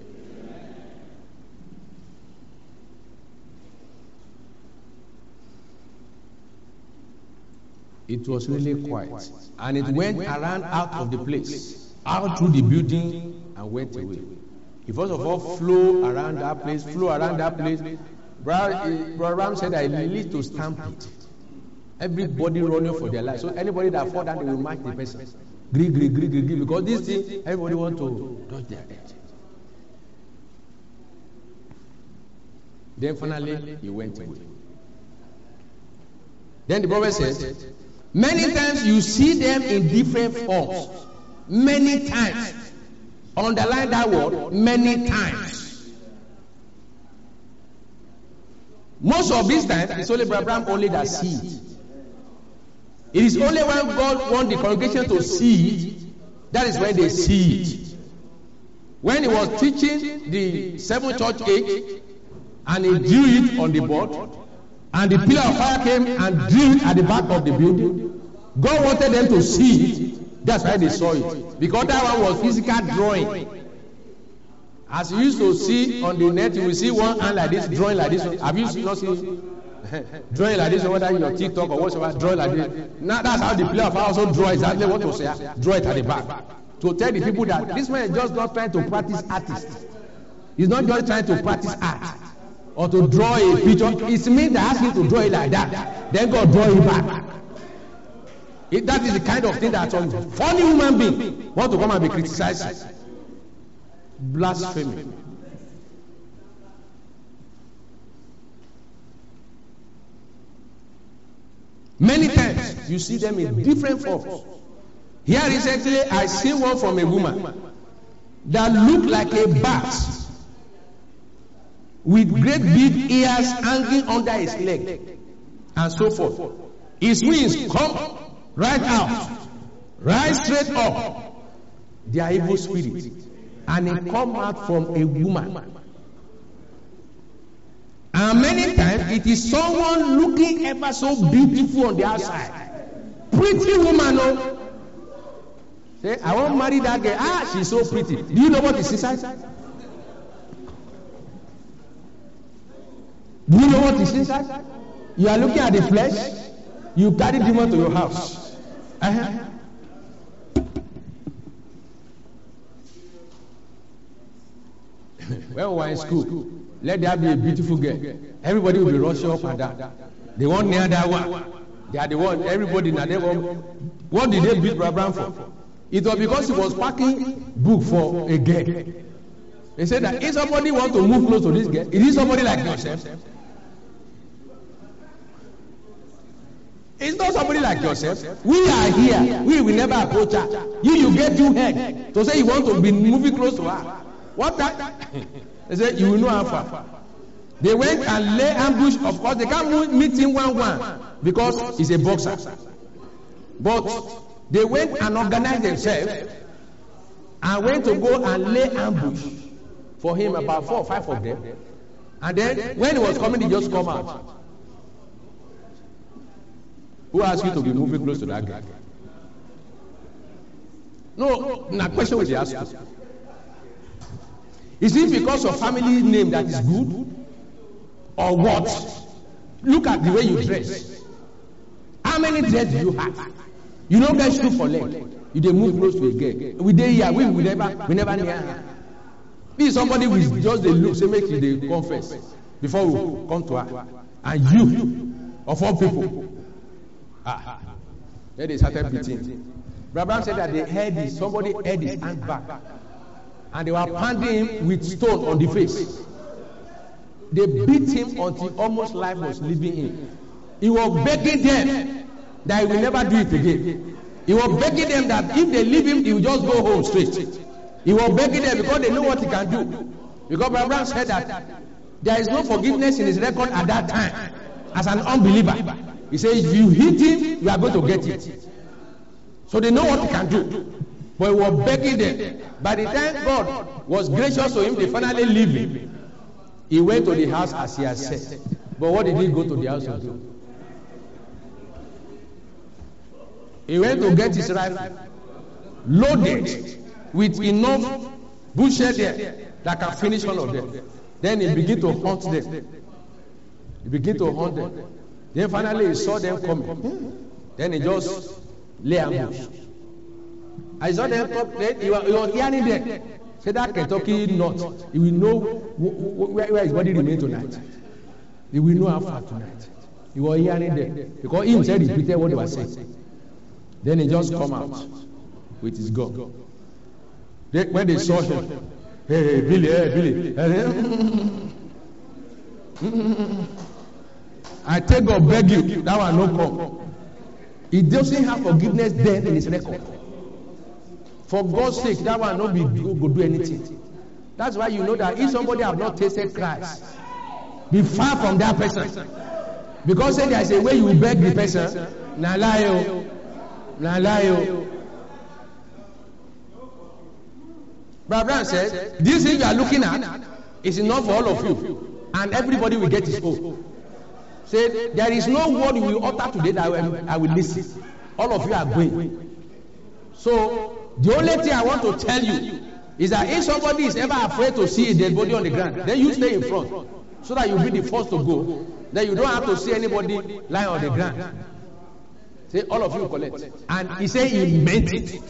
It was really quiet. And it went around out of the place, out through the building, and went away. He first of all flew around that place. Brother Ram said that it leads to stampede. Everybody running for their life. So anybody that fall down, they will mark the person. Gree, because this thing, everybody want to touch their head. Then finally, he went away. Then the prophet says, many times you see them in different forms. Many times. Underline that word, many times. Most of these times, it's only Abraham only that sees it. It is only when God wants the congregation to see it, that is when they see it. When he was teaching the 7 church age, and he drew it on the board, and the pillar of fire came and drew it at the back of the building, God wanted them to see it. That's why they saw it. Because that one was physical drawing. As you used to see on the net, you will see one hand like this, drawing like this. Have you not seen drawing like this, whether in your TikTok or whatever, drawing like this? Now that's how the player of also draw exactly what to say. Draw it at the back. To tell the people that this man is just not trying to practice artist. He's not just trying to practice art or to draw a picture. It's me that asks you to draw it like that. Then God draw it back. That is the kind of thing that some funny human being want to come and be criticized. Blasphemy. Many times you see them in different forms. Here recently I see one from a woman that looked like a bat with great big ears hanging under his leg and so forth. His wings come right out, right straight up. They are evil spirits, and they come out from a woman. And many times it is someone looking ever so beautiful on the outside. Pretty woman, oh. Say, I want to marry that girl. Ah, she's so pretty. Do you know what is inside? Do you know what is inside? You are looking at the flesh. You carry demon to your house. When we were in school, let there be a beautiful girl. Everybody will be rushing up and down. They want near that one. They are the one. Everybody now they want. What did they beat Abraham for? It was because he was packing book for a girl. They said that if somebody want to move close to this girl, it is somebody like yourself. It's not somebody like yourself. We are here. We will never approach her. You get too head to say you want to be moving close to her. What that? They said you will know how far. They went and lay ambush. Of course, they can't meet him 1-1 because he's a boxer. But they went and organized themselves and went to go and lay ambush for him, about 4 or 5 of them. And then when he was coming, they just come out. Who asked you to be moving close to that guy? No, na question was asked you. Is it because of family name that is good? Or what? Look at the way you dress. How many dreads do you have? You don't get shoe for leg. You dey move close to a girl. We dey here, we never near her. Be somebody with just the look, say make you dey confess before we come to her. And you, of all people, then they started beating. Brother said that somebody held his hand back, and they were pounding him with stone on the face. They beat him until almost life was leaving him. He was begging them that he will never do it again. He was begging them that if they leave him, he will just go home straight. He was begging them because they know what he can do. Because Brother said that there is no forgiveness in his record at that time as an unbeliever. He says, if you hit him, you are going to get it. So they know what he can do. But he was begging them. By the time God was gracious to him, they finally leave him. He went to the house as he had said. But what did he go to the house to do? He went to get his rifle loaded with enough bullshit there that can finish all of them. Then he began to hunt them. He began to hunt them. Then finally he saw them coming. Then he just lay ambush. I saw them come. Then he was hearing them. Say that Kentucky North. He will know where his body remains tonight. He will know how far tonight. He was hearing them because he himself repeated what they were saying. Then he just come out with his gun. When they saw him, hey Billy, I take God beg you, that one no come. He doesn't have forgiveness then in his record. For God's sake, that one not be go do anything. That's why you know that if somebody have not tasted Christ, be far from that person. Because say there is a way you beg the person, na lie. Brother said, this thing you are looking at is enough for all of you, and everybody will get his own. Say, there is no word you will utter today that I will listen. All of you are going. So, the only thing I want to tell you is that if somebody is ever afraid to see a dead body on the ground, then you stay in front, so that you'll be the first to go. Then you don't have to see anybody lying on the ground. Say, all of you collect. And he said he meant it.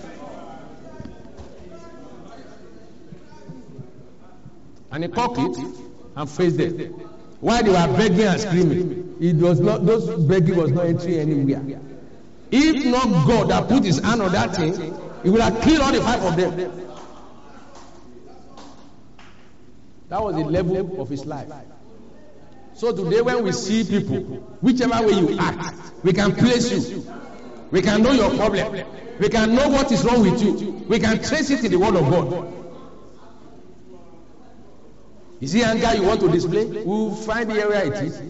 And he cocked it and faced them. While they were begging and screaming, those begging was not entering anywhere. If not God that put his hand on that thing, he would have killed all the 5 of them. That was the level of his life. So today when we see people, whichever way you act, we can place you. We can know your problem. We can know what is wrong with you. We can trace it in the word of God. Is it anger you want to display? We'll find the area it is.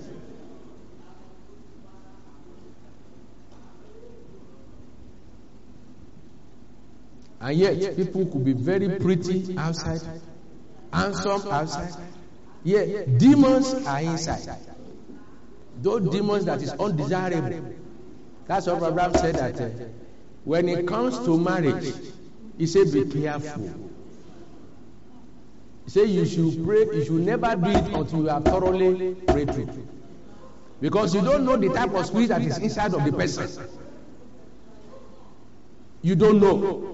And yet, people could be very pretty outside, handsome outside. Yeah, demons are inside. Those demons that is undesirable. That's what Abraham said that when it comes to marriage, he said, be careful. He said, you should pray, you should never do it until you are thoroughly prayed through. Because you don't know the type of spirit that is inside of the person. You don't know.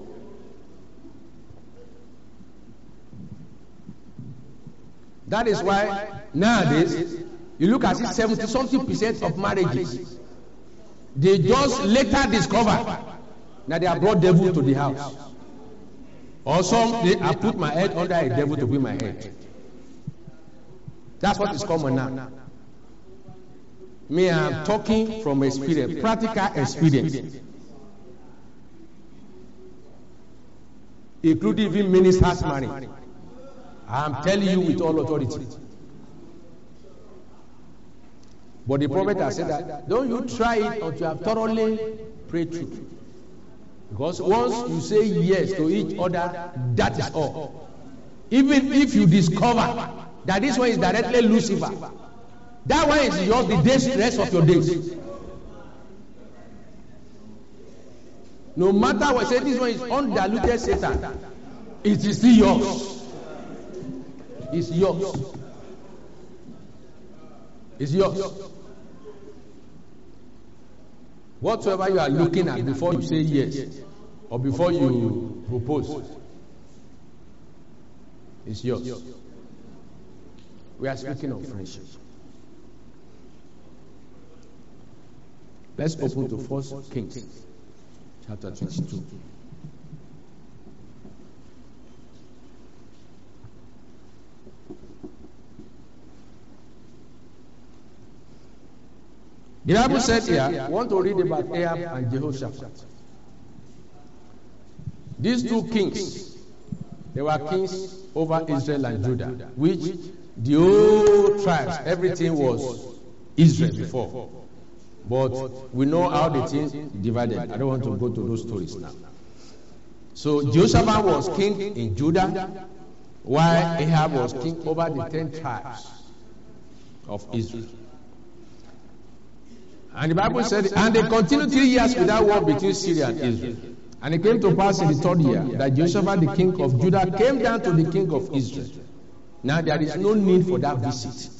That is why nowadays, you look at 70-something% of marriages, they just later discover that they have brought devil to the house. Or some, I put my head under a devil to be my head. That's what is common now. Me, I'm talking from experience, practical experience. Including even ministers marrying. I'm telling you with all authority. But the prophet has said that, don't you try it until you have thoroughly prayed through. Because once you say yes to each other, that is all. Even if you discover that this one is directly Lucifer, that one is yours the rest of your days. No matter what, say this one is undiluted Satan, it is still yours. It's yours. It's yours. Whatsoever you are looking at before you say yes, or before you propose, It's yours. We are speaking of friendship. Let's open to 1 Kings chapter 22. The Bible said here, I want to read about Ahab and Jehoshaphat. These two kings, they were kings over Israel and Judah, which the whole tribes, everything was Israel before. But we know how the things divided. I don't want to go to those stories now. So Jehoshaphat was king in Judah, while Ahab was king over the 10 tribes of Israel. And the Bible said, and they continued 3 years without war between Syria and Israel. And it came to pass in the 3rd year that Jehoshaphat, the king of Judah, came down to the king of Israel. Now there is no need for that visit.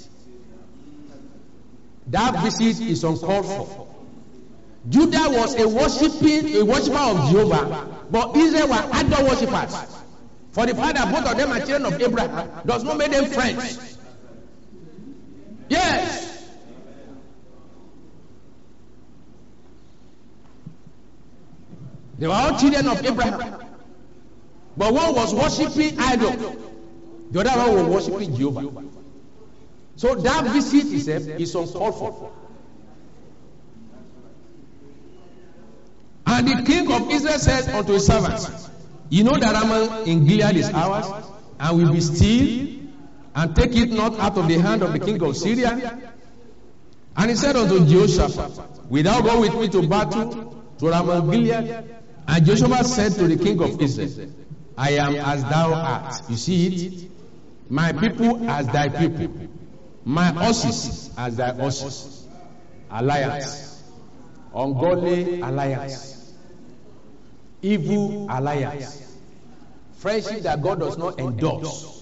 That visit is uncalled for. Judah was a worshiper of Jehovah, but Israel were idol worshippers. For the fact that both of them are children of Abraham does not make them friends. Yes. They were all children of Abraham. But one was worshipping idol. The other one was worshipping Jehovah. So that visit is uncalled for. And the king of Israel said unto his servants, you know that Ramah in Gilead is ours, and we be still, and take it not out of the hand of the king of Syria. And he said unto Jehoshaphat, wilt thou go with me to battle to Ramah Gilead? And Jehoshaphat said to the king of Israel, I am as thou art. You see it? My people as thy people. My horses as thy horses. Alliance. Ungodly alliance. Evil alliance. Friendship that God does not endorse.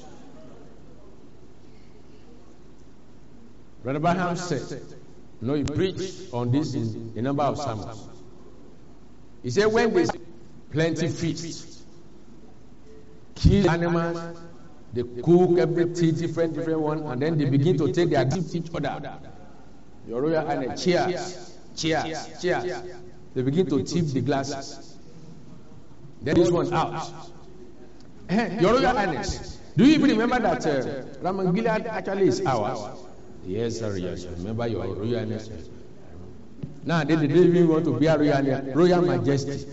Brother Abraham said, he preached on this in a number of sermons. He said, when there's plenty feast, kill animals, they cook everything, different one, and then they begin to take their gift to each other. Your Royal Highness, cheers. They begin to tip the glasses. Then this one out. Your Royal Highness, do you even remember that Ramah Gilead actually is ours? Yes, sir, yes. Remember your Royal Highness. Now they didn't even want to be a Royal Majesty.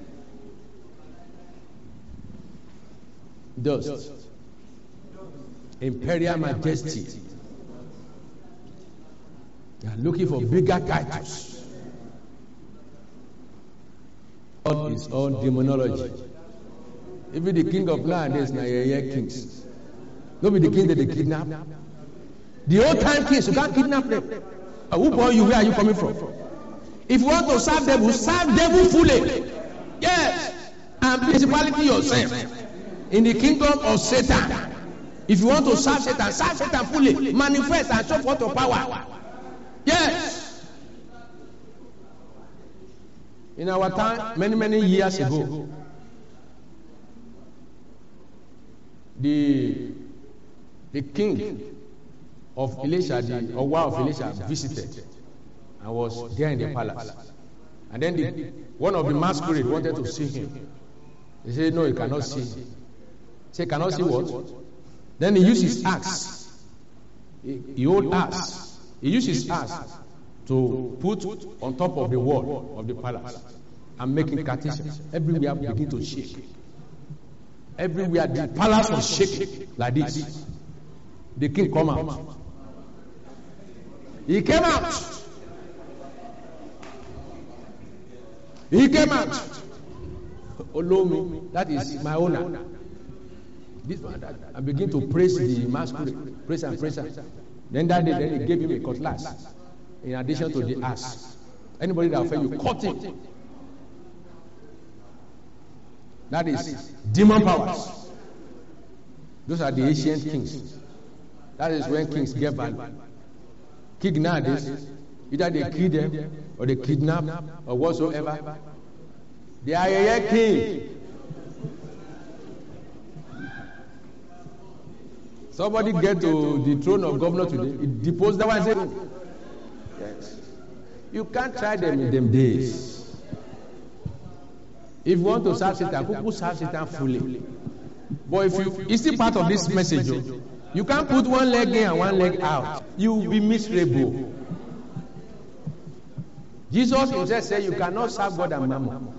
Dust. Imperial Majesty. They are looking for bigger titles. All is all demonology. Even the king of nowadays, now kings. Not be the king that they kidnap. The old time kings, you can't kidnap them. Who born you? Where are you coming from? If you want to serve devil fully. Yes. And principality yourself. In the kingdom of Satan. If you want to serve Satan fully. Manifest and show forth your power. Yes. In our time, many years ago, the king of Elisha, the Owa of Elisha, visited and was there in the palace. And then one of the masquerade wanted to see him. He said, no, he cannot see. He said, cannot see what? Then he used his axe. He hold axe. He used his axe to put on top of the wall of the palace and make incantations. Everywhere begin to shake. Everywhere the palace was shaking like this. The king come out. He came out. He came out. Olomi, that is my owner. This one, that, and begin to praise the masquerade. Praise and praise. Then that day, then he gave him a cutlass. In addition to the axe. Anybody that offend you, cut him. That is demon powers. Those are the ancient kings. That is when kings get value. King nowadays, either they kill them or they kidnap or whatsoever. They are a king. Somebody get to the throne of governor today, he depose that one and say, yes. You can't try them in them days. If you want to serve Satan, people serve Satan fully. But if you see part of this message, you can't put one leg in and one leg out. You will be miserable. Jesus himself said you cannot serve God and mammon.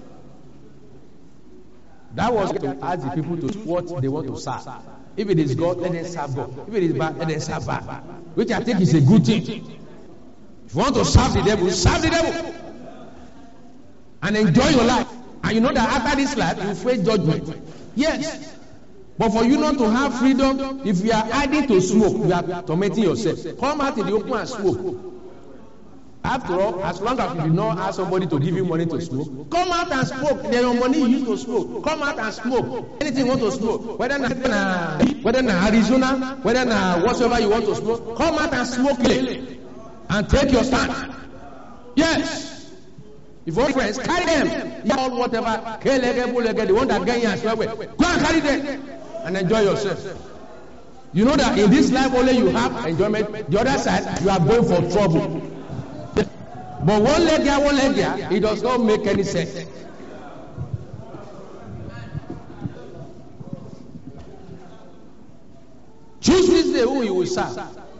That was to ask the people to choose what they want to serve. If it is God, let them serve God. If it is bad, let them serve bad. Which I think is a good thing. If you want to serve the devil, serve the devil. And enjoy your life. And you know that after this life, you face judgment. Yes. But for you not to have freedom, if you are adding to smoke, you are tormenting yourself. Come out in the open and smoke. After all, as long as you do not ask somebody to give you money to smoke, come out and smoke. There is money you use to smoke. Come out and smoke. Anything you want to smoke, whether in Arizona, whether in whatsoever you want to smoke, come out and smoke it and take your stand. Yes. If your friends, carry them. All whatever, the one that get you as well. Go and carry them and enjoy yourself. You know that in this life only you have enjoyment. The other side, you are going for trouble. But one leg here, it does not make any sense. Choose this day who you will serve.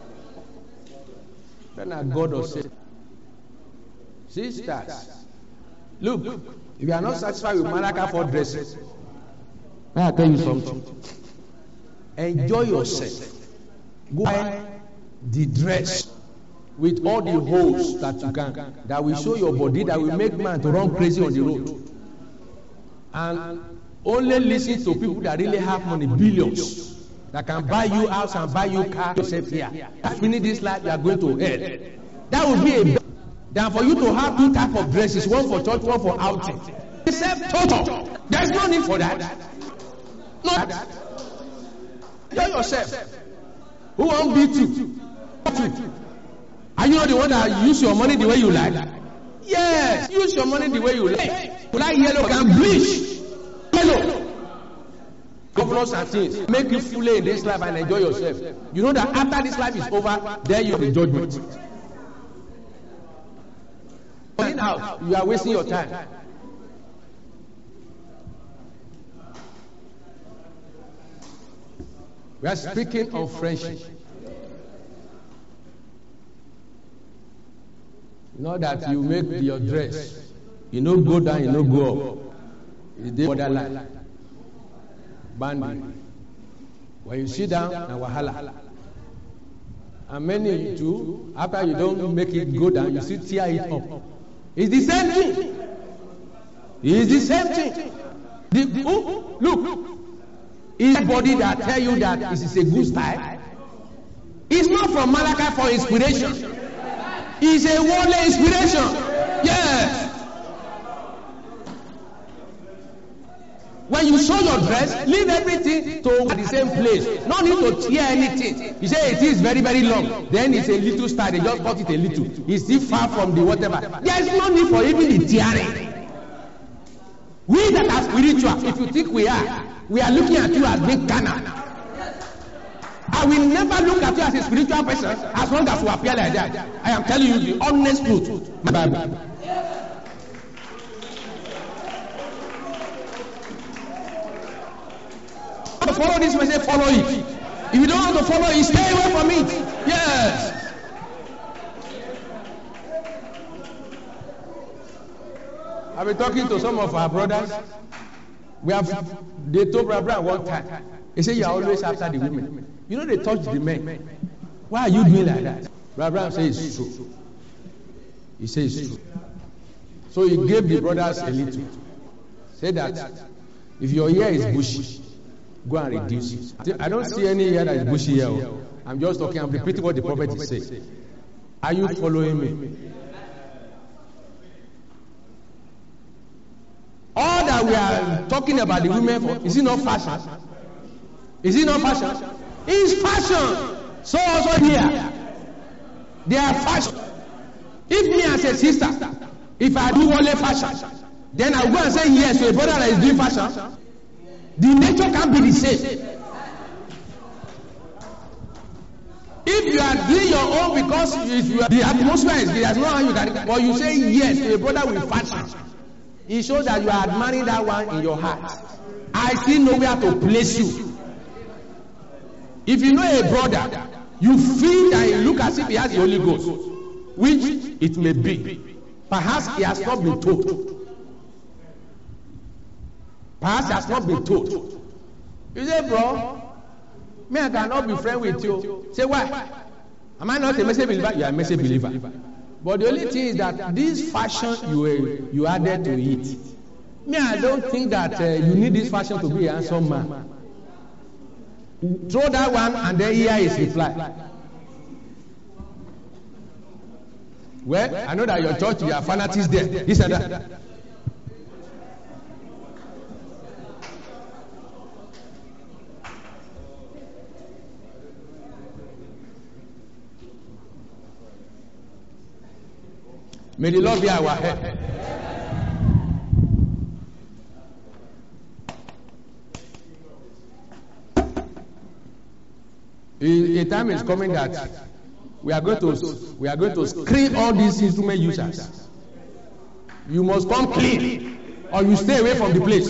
Then are God or Satan. Sisters, look, if you are not satisfied with Malachi 4 dresses, may I tell you something? Enjoy yourself. Go buy the dress with all the holes that you can, that will show your body, that will make man to run crazy on the road. And only listen to people that really have money, billions, that can buy you house and buy you car yourself here. Finish this life, you are going to hell. That would be a than for you to have two types of dresses, one for church, one for outing. Except total. There's no need for that. No. Enjoy yourself. Who won't beat you? Are you not the one that use your money the way you like? Yes, use your money the way you like. You like yellow, can bleach. Yellow. Governors and things. Make you fully in this life and enjoy yourself. You know that after this life is over, there you have the judgment. Out, you are wasting your time. We are speaking of friendship. Not that you make your dress, you know go down, you know go up. It's the borderline. Banding. When you sit down, and wahala. And many too, after you don't make it go down, you still tear it up. It's the same thing. It's the same thing. Look, is the body that tell you that this is a good style? It's not from Malachi for inspiration. It's a worldly inspiration. Yes. When you show your dress, leave everything to the same place. No need to tear anything. You say it is very, very long. Then it's a little style. They just cut it a little. It's still far from the whatever. There is no need for even the tearing. We that are spiritual, if you think we are looking at you as being carnal. I will never look at you as a spiritual person as long as you appear like that. I am telling you the honest truth. My Bible. To follow this message, follow it. If you don't want to follow it, stay away from it. Yes. I've been talking to some of our brothers. They told Brother Brown one time. They say you are always after the women. You know they touch the men. Why are you doing like that? Brother Brown says it's true. He says it's true. So he gave the brothers a little. Say that if your ear is bushy, go and reduce it. I don't see any ear that is bushy here. I'm just talking, I'm repeating what the prophet is saying. Are you following me? All that we are talking about the women for, is it not fashion? Is it not fashion? It's fashion. So also here, they are fashion. If me as a sister, if I do only fashion, then I'll go and say yes to a brother that is doing fashion. The nature can't be the same. If you are doing your own because the atmosphere is there, there's no how you can, or you say yes to a brother with fashion, it shows that you are admiring that one in your heart. I still know where to place you. If you know a brother, you feel that he look as if he has the Holy Ghost, which it may be. Perhaps he has not been told. Perhaps he has not been told. You say, bro, me, I cannot be friend with you. Say, why? Am I not a message believer? You are a message believer. But the only thing is that this fashion you added to it. Me, I don't think that you need this fashion to be a handsome man. Throw that one and then here is reply. Well, I know that your church, you are fanatics there. This and that. May the Lord be our help. A time is coming that we are going to screen all these instrument users. You must come clean, or you stay away from the place.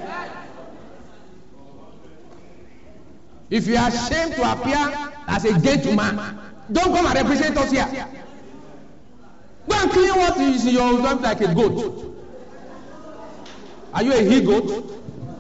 If you are ashamed to appear as a gentleman, don't come and represent us here. Go and clean what is in your life like a goat. Are you a he-goat?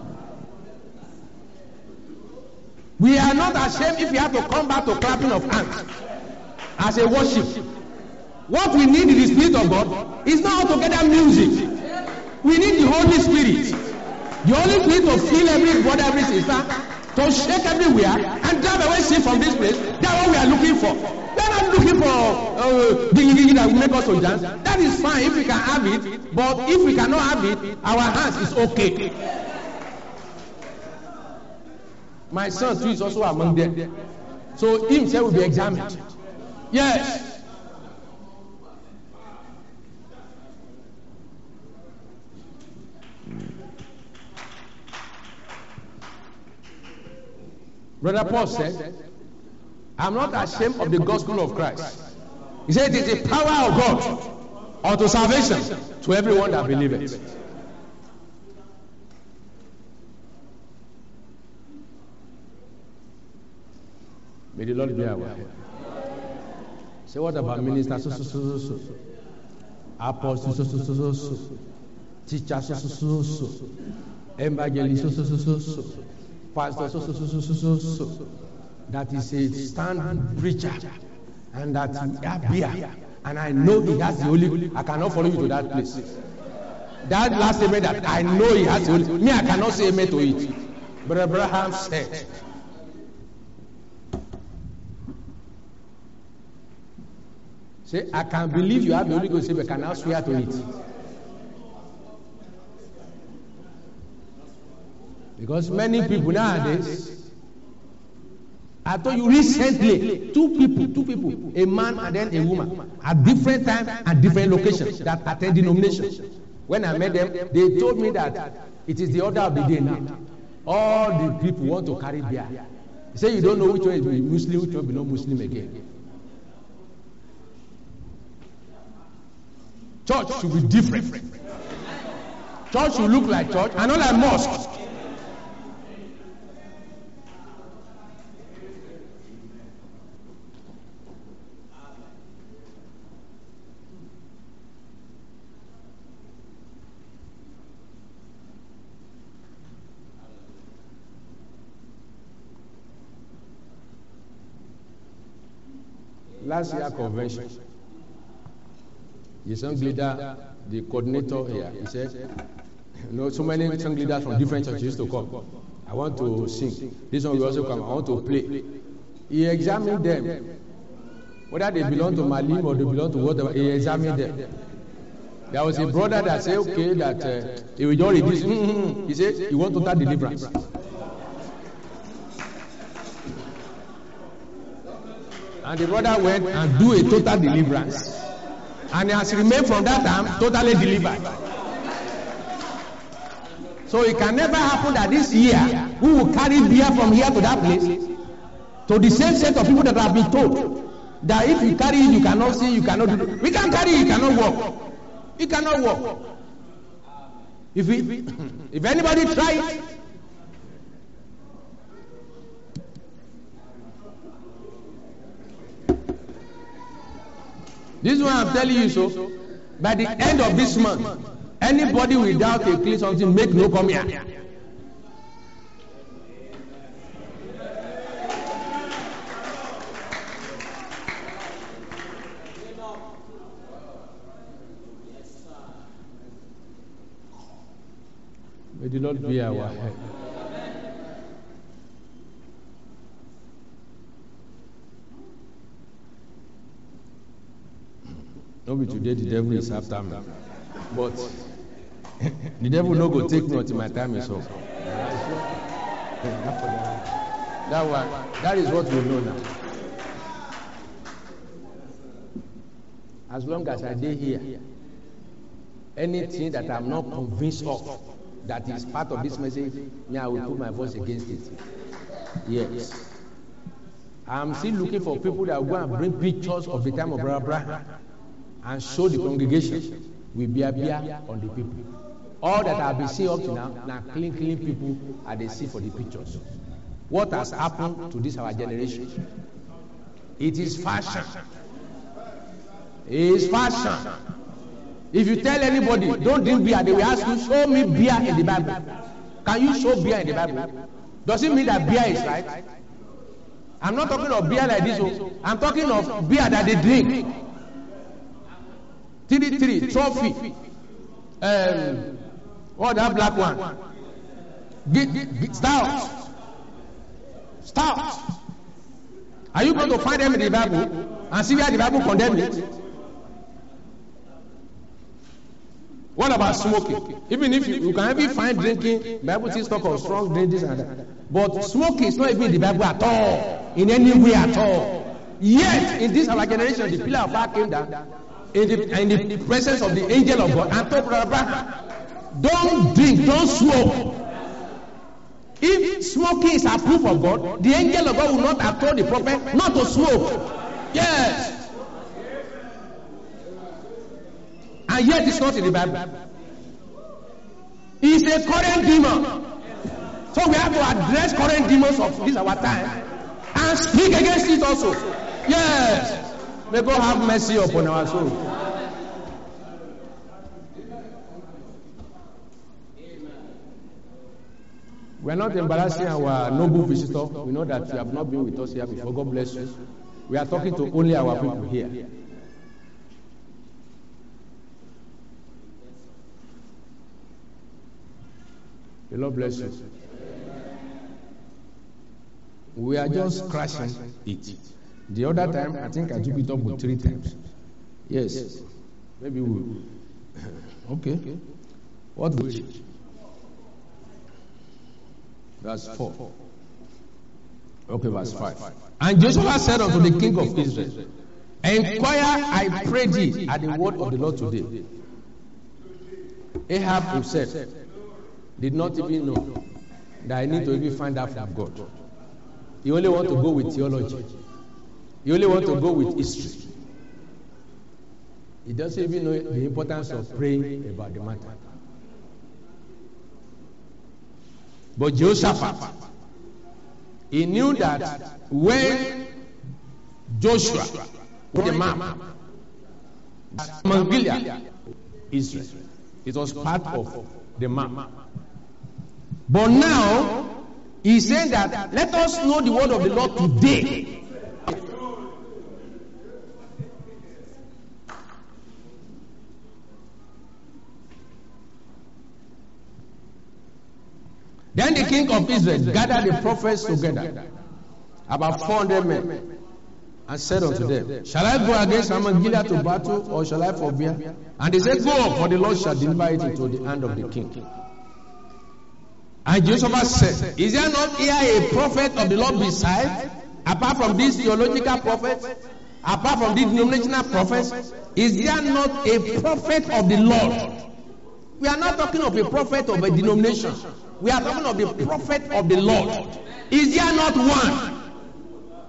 We are not ashamed if we have to come back to clapping of hands as a worship. What we need in the Spirit of God is not altogether music. We need the Holy Spirit. The Holy Spirit to fill every brother, every sister, to shake everywhere and drive away sin from this place. That's what we are looking for. We are not looking for ding that will make us to dance. That is fine if we can have it, but if we cannot have it, our hands is okay. My son too is also among them. So himself will be examined. Yes. Brother Paul said, I'm not ashamed of the gospel of Christ. He said it is the power of God unto salvation to everyone that believeth. May the Lord be our help. Say, what about ministers? Apostles, teachers, evangelists, pastors, that is a stand preacher, and that beer, and I know he has the Holy. I cannot follow you to that place. That last statement that I know he has the Holy. Me, I cannot say amen to it. But Abraham said, say, I can believe you have the Holy Ghost, but cannot swear to it. Because many people nowadays, I told you recently, two people, a man and then a woman, at different times and different locations that attend denominations. When I met them, they told me that it is the order of the day now. All the people want to carry beer. They say you don't know which one will be Muslim, which one will be not Muslim again. Church should be different. Church should look like church and not like mosque. Last year convention, the song leader, the coordinator here, he said, so many song leaders from different churches used to come. I want to sing. This one will also come. I want to play. He examined them, whether they belong to Malim or they belong to whatever. He examined them. There was a brother that said, okay, that he will just reduce. He said, he wants total deliverance. And the brother went and do a total deliverance. And he has remained from that time totally delivered. So it can never happen that this year we will carry beer from here to that place. to the same set of people that have been told that if you carry it, you cannot see, you cannot do it. We can carry it, you cannot walk. You cannot walk. If anybody try it, this is why I'm telling you so. By the end of this month, anybody without a clean something, make no come here. May the Lord be our help. Maybe today the devil is after me, but the devil no go take me until my time is up. That is what we know now. As long as I stay here, anything that I'm not convinced of that is part of this message, me, I will put my voice against it. Yes. I'm still looking for people that will go and bring pictures of the time of Brother Abraham and show the congregation with beer on the people. All that I've been seeing up to now clean people are they see for the pictures. What has happened to this our generation? It is fashion. It is fashion. If you tell anybody, don't drink beer, they will ask you, show me beer in the Bible. Can you show beer in the Bible? Does it mean that beer is right? I'm not talking of beer like this. I'm talking of beer that they drink. 3 trophy. What that black one? Stout. Are you going to find them in the Bible and see where the Bible condemns it? What about smoking? Even if you can even find drinking, Bible says talk of strong drinks and that. But smoking is not even in the Bible at all, in any way at all. Yet, in this our generation, the pillar of fire came down in the presence of the angel of God and told Brother Abraham, don't drink, don't smoke. If smoking is a proof of God, the angel of God will not have told the prophet not to smoke. Yes. And yet it's not in the Bible. It's a current demon. So we have to address current demons of this our time and speak against it also. Yes. May God have mercy upon our soul. We are not embarrassing our noble visitor. We know that you have not been with us here before. God bless you. We are talking to only our people here. The Lord bless you. We are just crashing it. The other time, I think I took it up with 3 times. Yes. Maybe we will. Okay. What which? Verse 4. Okay, verse 5. And Joshua said unto the king of Israel, Inquire, I pray thee, at the word of the Lord today. Ahab himself did not even know that I need to even find out from God. He only want to go with theology. He only want to go with history. He doesn't even know the importance of praying about the matter. But Jehoshaphat, he knew that when Joshua put the map, Mount Gilead, Israel, it was part of the map. But now, he said that let us know the word of the Lord today. Then the king of Israel gathered the prophets together, about 400 men, and said unto them, Shall I go against Mount Gilead to battle, or shall I forbear? And they said, Go up, for the Lord shall deliver it into the hand of the king. And Jehoshaphat said, Is there not here a prophet of the Lord beside? Apart from these theological prophets, apart from these denominational prophets, is there not a prophet of the Lord? We are not talking of a prophet of a denomination. We are talking of the prophet of the Lord. Is there not one?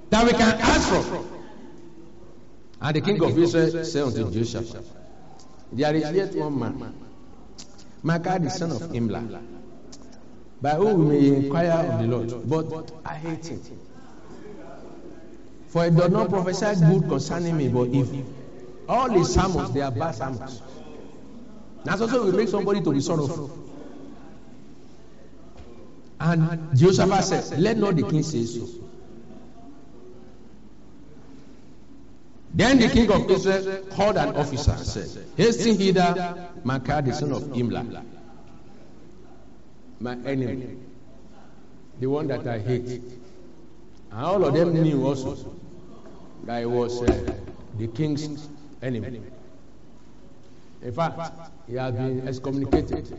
that we can ask from. And the king of Israel said unto Jehoshaphat, there is yet one man, Micaiah the son of Imlah, by whom we may inquire of the Lord, but I hate him. For he does not prophesy good concerning me, but if all his sermons, they are bad sermons. That's also will make somebody to be sorrowful. And Jehoshaphat said, let not the king say so. Then the king of Israel called an officer and said, hasten hither Micaiah the son of Imlah, my enemy, the one that I hate. And all of them knew also that he was the king's enemy. In fact, he had been excommunicated.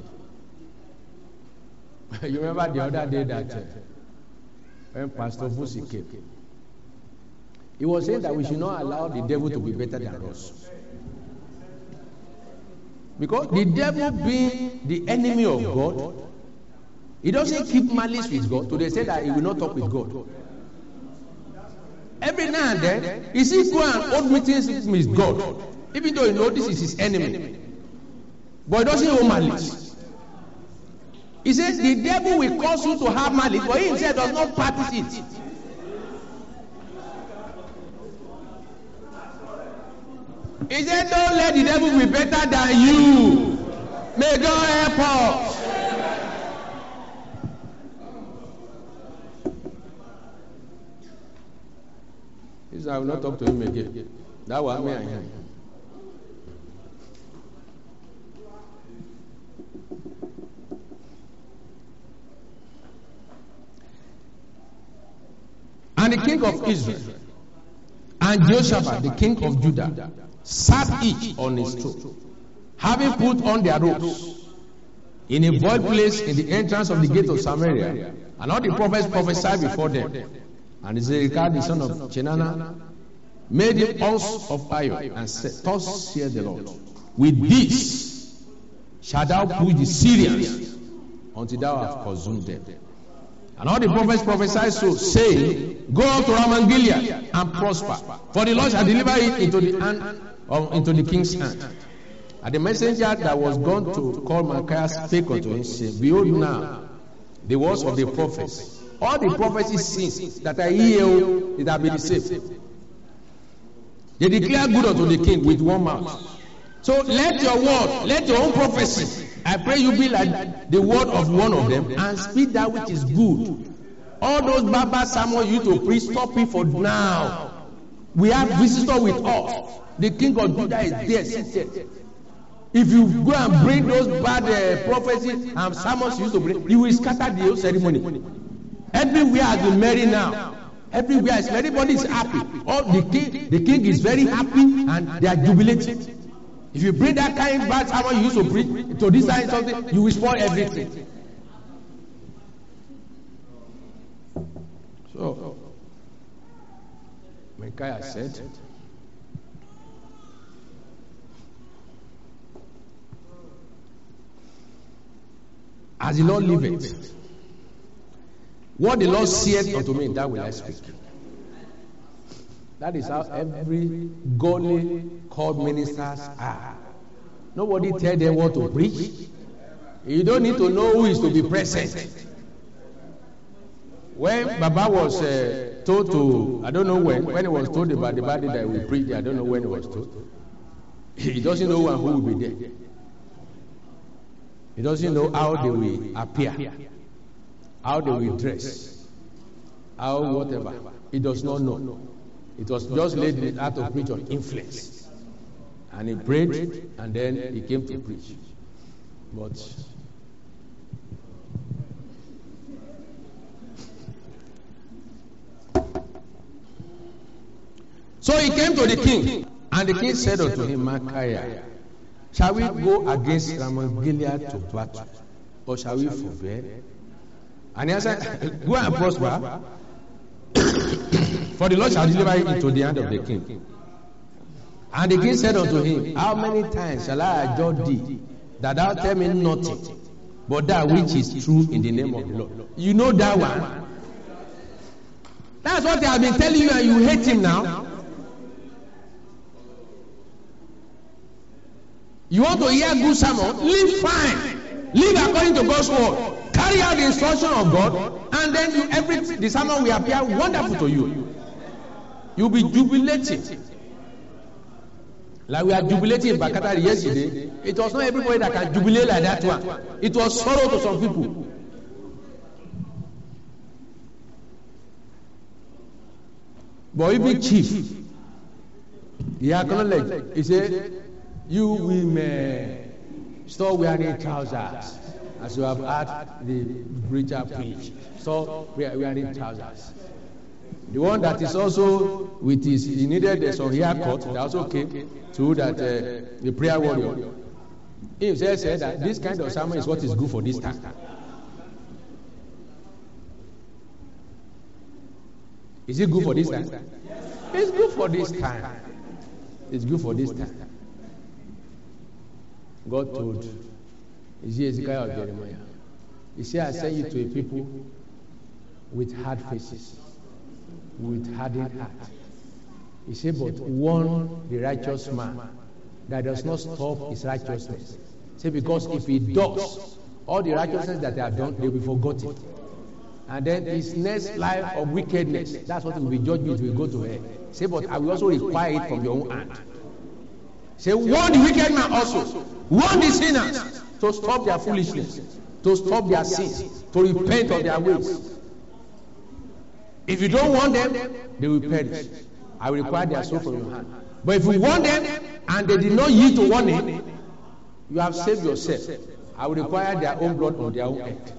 You remember the other day that when Pastor Vusi came, he was saying that we should not allow the devil to be better than us. Because the devil being the enemy of God, he doesn't keep malice with God to the extent that he will not talk with God. Every now and then, he sees go and hold meetings with God, even though he knows this is his enemy. But he doesn't hold malice. He says the devil will cause you to have malice, but he himself does not practice it. He said, don't let the devil be better than you. May God help us. He said, I will not talk to him again. That was me and him. And the king of Israel and Jehoshaphat, the king of Judah, sat each on his throne, having put on their robes in a void place in the entrance of the gate of Samaria. And all the prophets prophesied before them. And Zedekiah the son of Chenana made him horns of iron and said, thus saith the Lord, with this shalt thou push the Syrians until thou hast consumed them. And all the prophets prophesied so, saying, go up to Ramoth Gilead and prosper, for the Lord shall deliver it into the hand into the king's hand. And the messenger that was gone to call Micaiah spake unto him, saying, behold now the words of the prophets. All the prophecies since that I hear, it have been the same. They declare good unto the king with one mouth. So let your word, let your own prophecy, I pray you be like the word of one of them, and speak that which is good. All those bad sermons you to preach, stop it for now. We have visitor with us. The king of Judah is there seated. If you go and bring those bad prophecies and sermons you used to bring, you will scatter the whole ceremony. Everywhere has been merry now. Everywhere is everybody is happy. All the king is very happy and they are jubilating. If you bring that kind of bad sermon you used to bring to this kind of something, you will spoil everything. So Micaiah said, as the Lord liveth, what the Lord saith unto me, that will I speak. That is how every godly called ministers are. Nobody tell them what to preach. You don't need to know who is to be present. When Baba was told to, I don't know when he was told about the body that we preach, I don't know when he was told. He doesn't know who will be there. He doesn't know how they will appear, how they will dress, how whatever. He does not know. It was just laid in his heart to preach on influence. And he prayed, and then he came to preach. But so he came to the king, and the king said unto him, Micaiah, shall we go against Ramoth Gilead to battle, or shall we forbear? And he answered, go and prosper, for the Lord shall deliver it into the hand of the king. And the king said unto him, how many times shall I adjure thee, that thou tell me nothing, but that which is true in the name of the Lord? You know that one. That's what I have been telling you, and you hate him now. You want to hear good sermon? Live fine. Live according to God's word. Carry out the instruction of God, and then the sermon will appear wonderful to you. You'll be jubilating. Like we are jubilating in Bakatari yesterday. It was not everybody that can jubilate like that one. It was sorrow to some people. But even chief, he acknowledged. He said, "You women, stop wearing trousers, as you have heard the preacher preach. Stop wearing trousers." The one that is also with he needed some haircut, that also came to that the prayer warrior. He said that this kind of sermon is what is good for this time. Is it good for this time? It's good for this time. It's good for this time. God told Ezekiel or Jeremiah, He said, "I send you to a people with hard faces, with hardened heart." He said, "But warn the righteous man that does not stop his righteousness." He said, "Because if he does, all the righteousness that they have done, they will be forgotten. And then his next life of wickedness, that's what will be judged with, will go to hell." Say, "But I will also require it from your own hand." Say, "Warn the wicked man also. Warn the sinners to stop their foolishness, to stop their sins, to repent of their ways. If you don't warn them, they will perish. I will require their soul from your hand. But if you warn them and they did not yield to warning, you have saved yourself. I will require their own blood on their own head."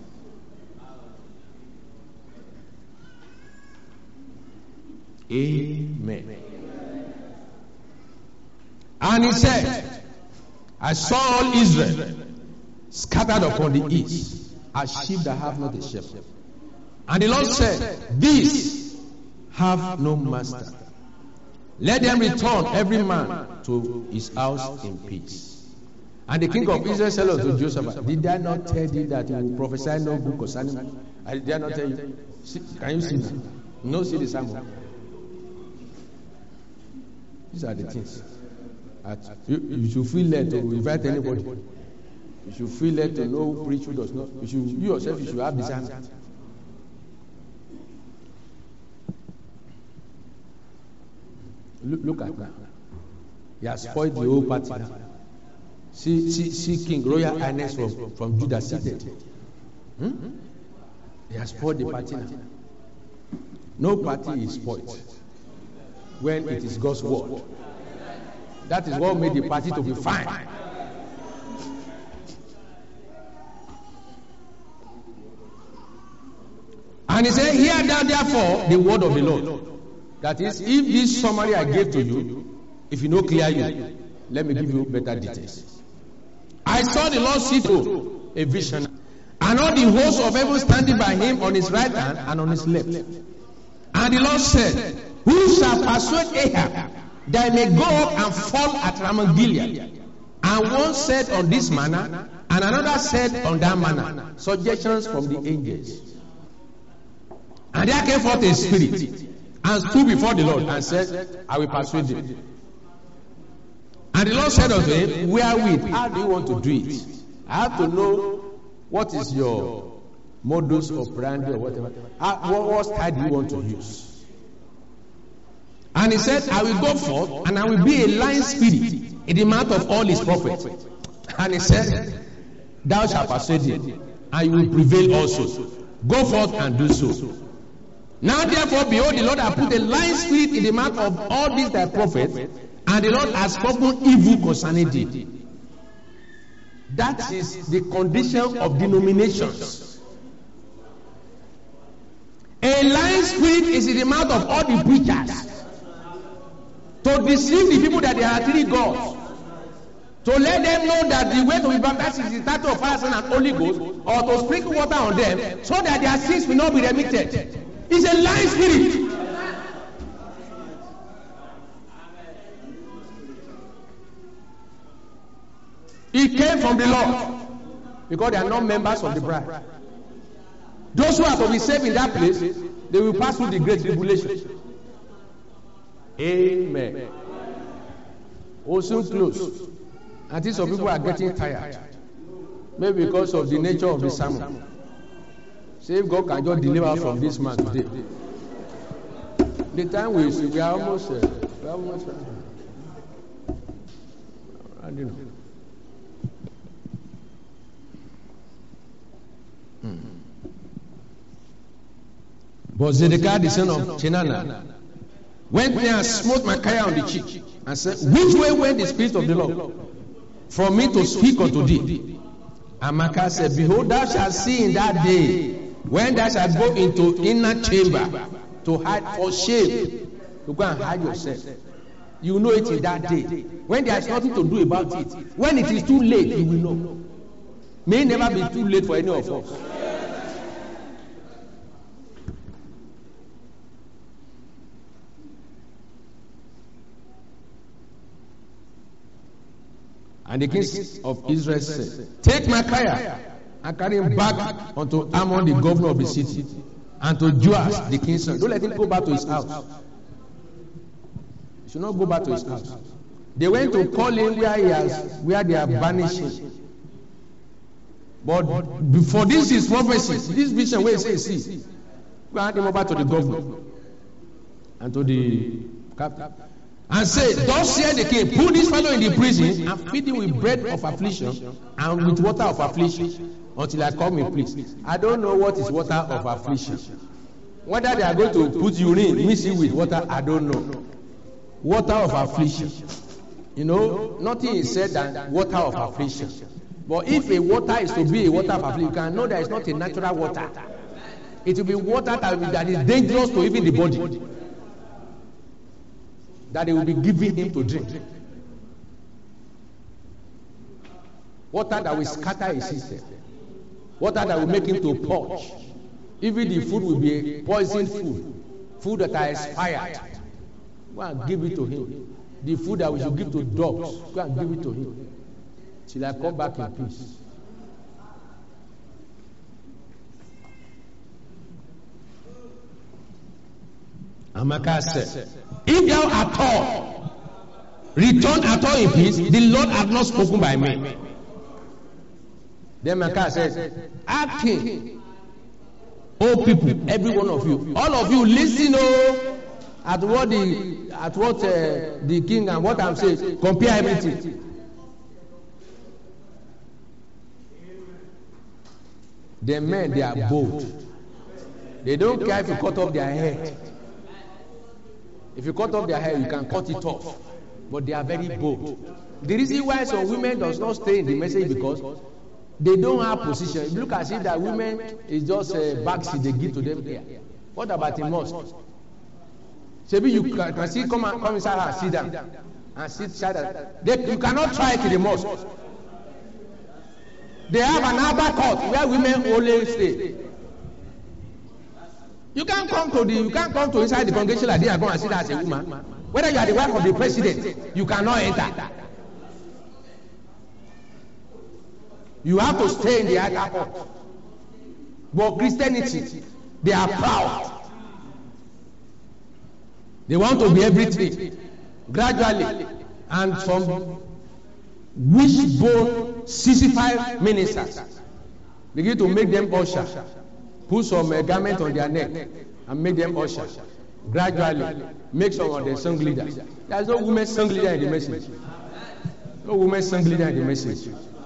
Amen. And he said, "I saw all Israel scattered upon the east, as sheep that have not a shepherd. And the Lord said, These have no master. Let them return every man to his house in peace." And the king of Israel said unto Joseph, "Did I not tell thee that you will prophesy no good concerning me? Did I not tell you?" Can you see that? No, see the sermon. These are the things. You should feel led to invite anybody. You should feel led to know who preach, who does not. You yourself should have discernment. Look at that. He has spoiled the whole party now. See King Royal Highness from Judah seated. He has spoiled the party now. No party is spoiled when it is God's word. That is what made the party to be fine. And he said, "Hear thou therefore the word of the Lord." That is, if this summary I gave to you, if you know clear you, let me give you better details. "I saw the Lord sit to a vision, and all the hosts of heaven standing by him on his right hand and on his left. And the Lord said, Who shall persuade Ahab that he may go up and fall at Ramoth Gilead? And one said on this manner, and another said on that manner." Suggestions from the angels. "And there came forth a spirit, and stood before the Lord, and said, I will persuade him. And the Lord said unto him, Wherewith? How do you want to do it? I have to know what is your modus operandi or whatever. What style do you want to use? And he said, I will go forth, and I will be a lying spirit in the mouth of all his prophets. And he said, Thou shalt persuade him, and you will prevail also. Go forth and do so. Now therefore, behold, the Lord hath put a lying spirit in the mouth of all these thy prophets, and the Lord has spoken evil concerning thee." That is the condition of denominations. A lying spirit is in the mouth of all the preachers to deceive the people that there are three gods, to let them know that the way to be baptized is the title of fire, Son, and Holy Ghost, or to sprinkle water on them so that their sins will not be remitted. It's a lying spirit. It came from the Lord, because they are not members of the bride. Those who are to be saved in that place, They will pass through the great tribulation. Amen. Also close. I think some people are getting tired. Maybe because of the nature of the sermon. Say if God can just deliver from this man today. The time we are almost I don't know. But Zedekiah, the son of Chenana, went there and smote Micaiah on the cheek and said, which way went the Spirit of the Lord from me to speak unto thee? And Micaiah said, behold, thou shalt see in that day when thou shalt go into inner chamber to hide for shame, to go and hide yourself. You know it in that day. When there is nothing to do about it. When it is too late, you will know. May never be too late for any of us. And the kings of Israel said, take Micaiah and carry him back unto Ammon, the governor of the city, and to Joash, the king's son. Don't let him go back to his house. He should not go back to his house. They went to call him where they are banishing. But before this is prophecy, this vision where he says, see, go and hand him over to the governor and to the captain. And say, thus said the king, put this fellow in the prison and feed him with bread of affliction and with water of affliction until I come in peace. I don't know what is water of affliction. Whether they are going to put urine, mix it with water, I don't know. Water of affliction. You know, nothing is said than water of affliction. But if a water is to be a water of affliction, you can know that it's not a natural water. It will be water that is dangerous to even the body. That they will be giving him to drink. Water that will scatter his system. Water that will make him to purge. Even the food will be poisoned food. Food that are expired. Go and give it to him. The food that we should give to dogs, go and give it to him. Till I come back in peace. Amaka said, if thou at all return at all in peace, the Lord hath not spoken by me. Then Micaiah said, ask him, O people, every one of you, all of you listen at what the king and what I'm saying, compare everything. The men, they are bold. They don't care if you cut off their head. If you cut off their hair, you can cut it off. But they are very bold. The reason why some women does not stay in the message because they don't have position. If you look as if that women is just a backseat they give to them here. What about the mosque? Maybe you can see come inside and sit down and sit shadow. You cannot try it in the mosque. They have an upper court where women only stay. You can't come to inside the congregation like this and go and sit as a woman. Whether you are the wife of the president, you cannot enter. You have to stay in the outer court. But Christianity, they are proud. They want to be everything. Gradually, and from wishbone 65 ministers begin to make them usher. Put some garment on their neck and make them usher. Gradually, make some of the song leaders. There is no women song leader in the message. No women song leader in the message.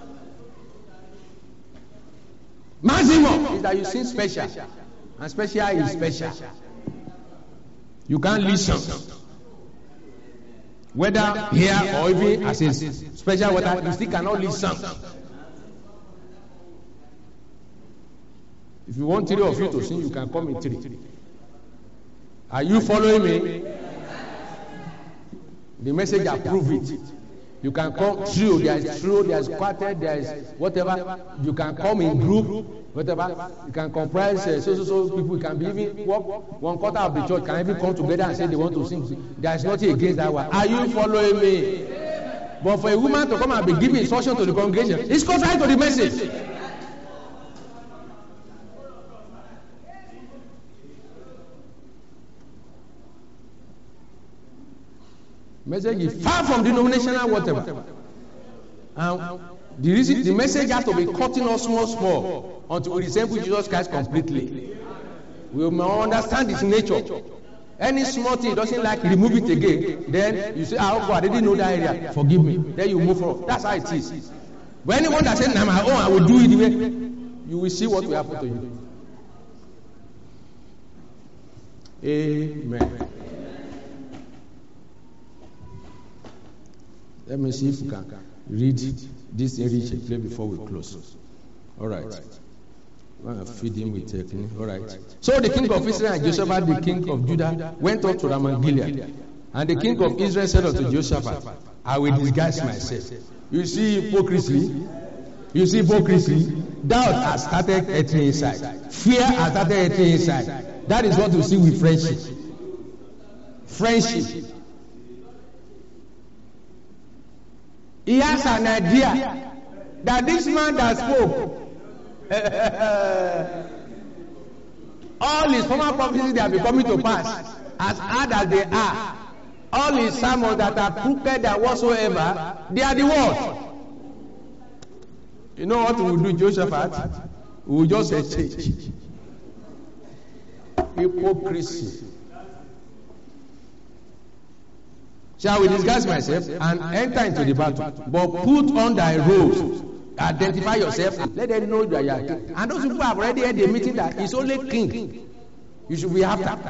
Maximum is that you sing special, and special is special. You can't listen, whether here or even as a special water, you still cannot listen. If you want 3 of you to sing, you can come in 3. Are you following me? The message approve it. You can come trio, there is quartet, there is whatever. You can come in group, whatever. You can comprise so people. You can be even one quarter of the church can even come together and say they want to sing. There is nothing against that one. Are you following me? But for a woman to come and be giving instruction to the congregation, it's contrary to the message. Message is far from denominational whatever. And the message has to be cutting us small until we resemble Jesus Christ completely. We may understand his nature. Any small thing he doesn't like, remove it again. Then you say, oh God, I didn't know that area. Forgive me. Then you move on. That's how it is. But anyone that says, nah, my own, I will do it the way, you will see what will happen to you. Amen. Let me see if we can read this in play before we close. All right. I'm going to feed him with technique. All right. So the king of Israel and Jehoshaphat, the king of Judah, went up to Ramoth Gilead. And the king of Israel said unto Jehoshaphat, I will disguise myself. You see hypocrisy? You see hypocrisy? Doubt has started entering inside. Fear has started entering inside. That is what you see with friendship. Friendship. He has an idea that this man that spoke, all his former prophecies that are coming to pass, as hard as they are, all his sermons that are crooked and whatsoever, they are the word. You know what we will do, Jehoshaphat? We will just exchange. Hypocrisy. Shall we disguise myself and enter into the battle? But put on thy robes, identify yourself, and let them know that you are king. And those people have already had a meeting that it's only king. You should be after.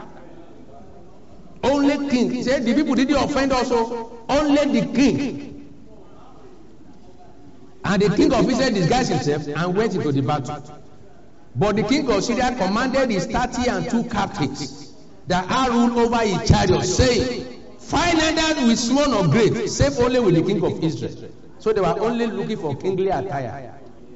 Only king. He said the people didn't offend also. Only the king. And the king of Israel disguised himself and went into the battle. But the king of Syria commanded his 30 and 2 captains that are ruled over his chariot, saying, find neither with small nor great, save only with the king of Israel. So they were only looking for kingly attire.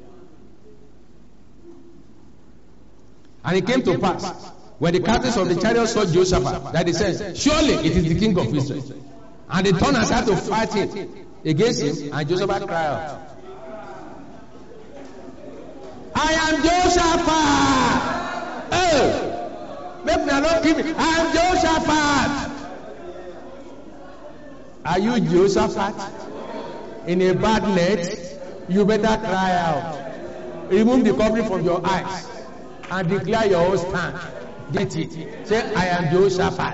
And it came to pass, when the captains of the chariot saw Jehoshaphat, that they said, surely it is the king of Israel. And they turned aside to fight him against him, and Jehoshaphat cried out, I am Jehoshaphat! Oh! Make me not give me. I am Jehoshaphat! Are you Jehoshaphat? In a bad net, you better cry out. Remove the covering from your eyes and declare your own stand. Get it. Say, I am Jehoshaphat.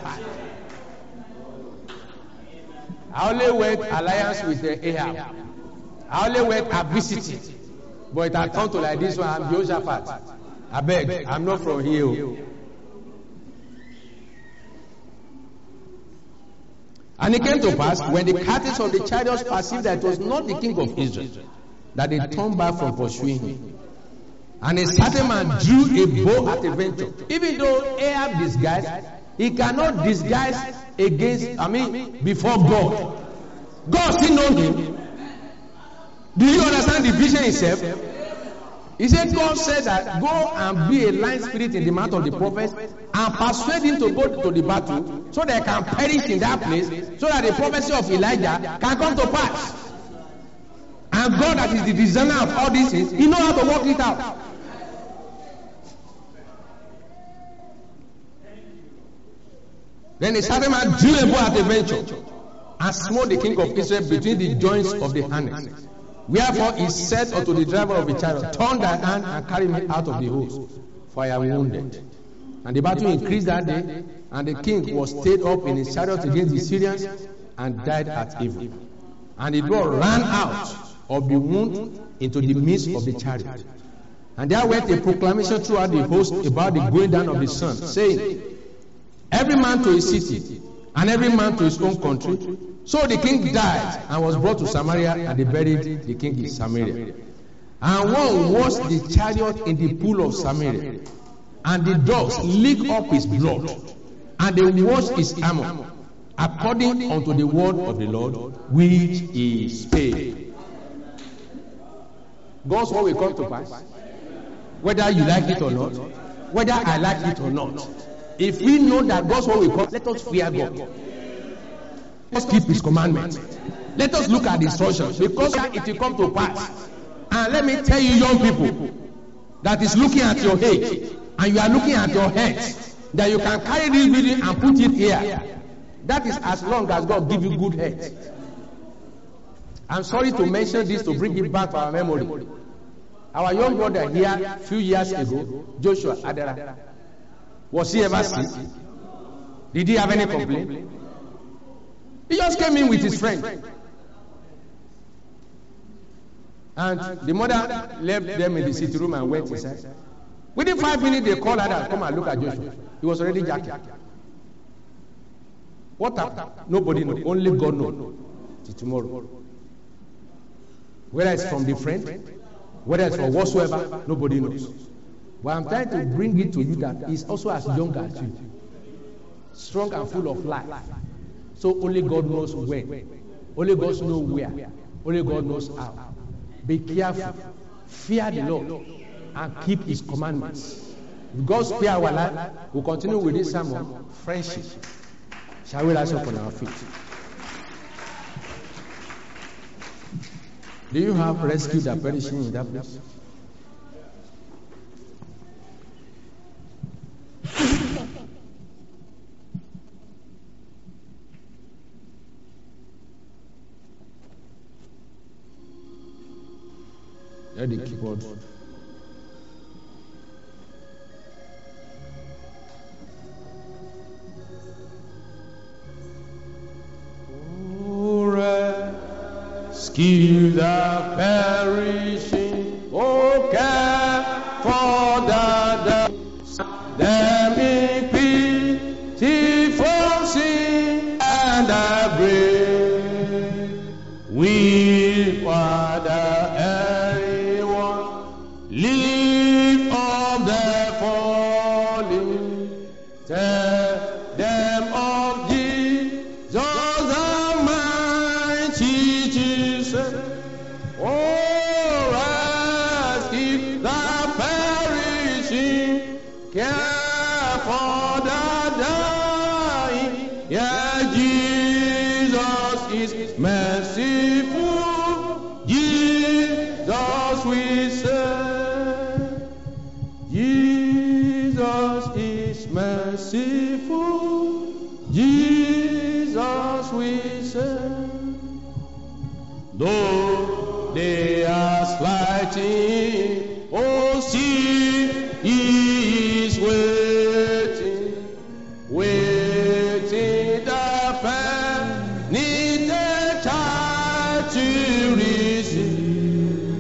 I only went alliance with Ahab. I only went publicity. But it had come to like this one, I'm Jehoshaphat. I beg, I'm not from here. And it came to pass, when the captains of the chariots perceived that it was not the king of Israel, that they turned back from pursuing him. And a certain man drew a bow at a venture. Even though Ahab disguised, he cannot disguise before God. God still knows him. Do you understand the vision itself? He said, God said that go and be a lying spirit in the mouth of the prophets and persuade him to go to the battle so they can perish in that place, so that the prophecy of Elijah can come to pass. And God, that is the designer of all these things, he knows how to work it out. Then the certain man drew a bow at a venture and smote the king of Israel between the joints of the harness. Wherefore he said unto the driver of the chariot, turn thy hand and carry me out of the host, for I am wounded. And the battle increased that day, and the king was stayed up in his chariot against the Syrians, and died at even. And the door ran out of the wound into the midst of the chariot. And there went a proclamation throughout the host about the going down of the sun, saying, every man to his city, and every man to his own country. So the king died and was brought to Samaria, and they buried the king in Samaria. And one washed the chariot in the pool of Samaria, and the dogs licked up his blood, and they washed his armor, according unto the word of the Lord, which he spake. God's word will come to pass, whether you like it or not, whether I like it or not. If we know that God's word will come, let us fear God. Let's keep his commandments. Let us look at the instructions, because it will come to pass. And let me tell you, young people, that is looking at your age, and you are looking at your head, that you can carry this building and put it here. That is as long as God give you good health. I'm sorry to mention this to bring it back to our memory. Our young brother here a few years ago, Joshua Adera, was he ever sick? Did he have any complaint? He just came in with his friend. And the mother left them in the sitting room and went inside. Within 5 minutes, they called her and come and look at Joshua. He was already jacking. What happened? Nobody knows. Only God knows. Till tomorrow. Whether it's from the friend, whether it's from whatsoever, nobody knows. But I'm trying to bring it to you that he's also as young as you. Strong and full of life. So only God knows when. Only God knows where. Only God knows how. Be careful. Fear the Lord and keep His commandments. If God spare our life, we'll continue with this sermon, friendship. Shall we rise up on our feet? Do you have rescue that perishing in that place? Let the keyboard. Rescue the perishing, oh, care for the them in pity from sin and the grave. We, Father, everyone, lift up the fallen, tell them of Jesus, the mighty Jesus. Oh, rescue the perishing, care for the dying. Yeah, Jesus is merciful. Jesus we serve. Jesus is merciful. Jesus we serve. Though they are slighting, oh, see, He is waiting, waiting the fair, need the child to receive.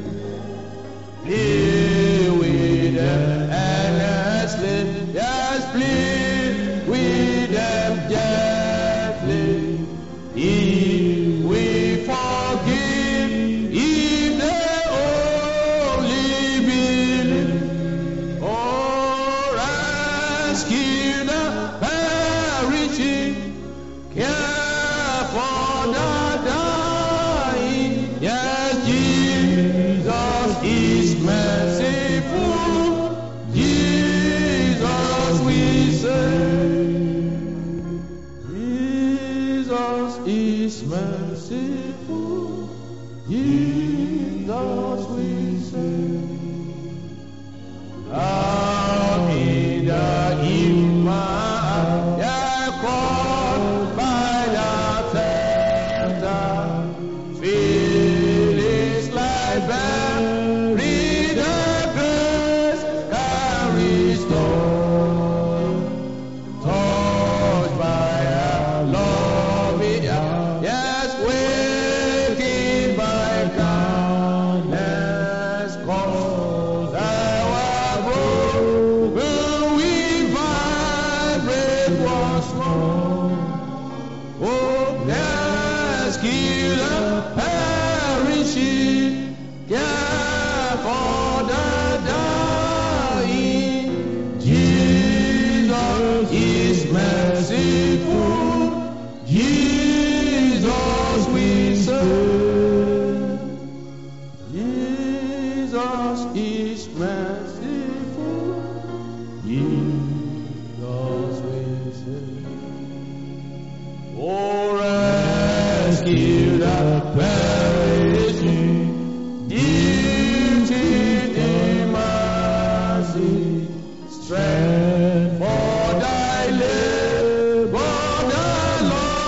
Play with them endlessly, yes, play with them gently. If we forgive, if they only believe, oh, rescue the perishing, care for the dying. Yes, Jesus is merciful. Jesus we serve. Jesus is merciful. Jesus we serve. Out in the Emmaus, yeah, called by the tempter, Felix like bury the grace can restore. Touched by a loving, yes, waking by kindness, cause our broken we vibrate once more. Oh, rescue the perishing, care for the dying. Jesus is merciful. Jesus we serve. Jesus is merciful. Jesus we serve. Oh, rescue the perishing, give to mercy, strength for thy labor, the Lord.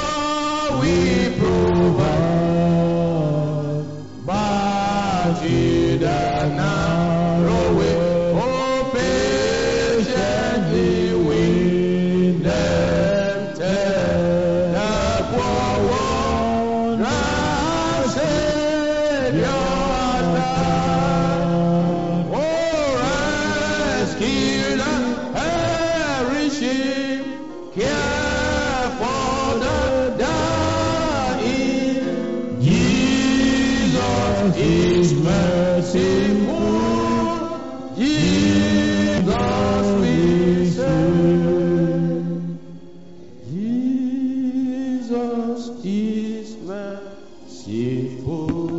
Oh, rescue the perishing, care for the dying. Jesus is merciful. Jesus we serve. Jesus is merciful.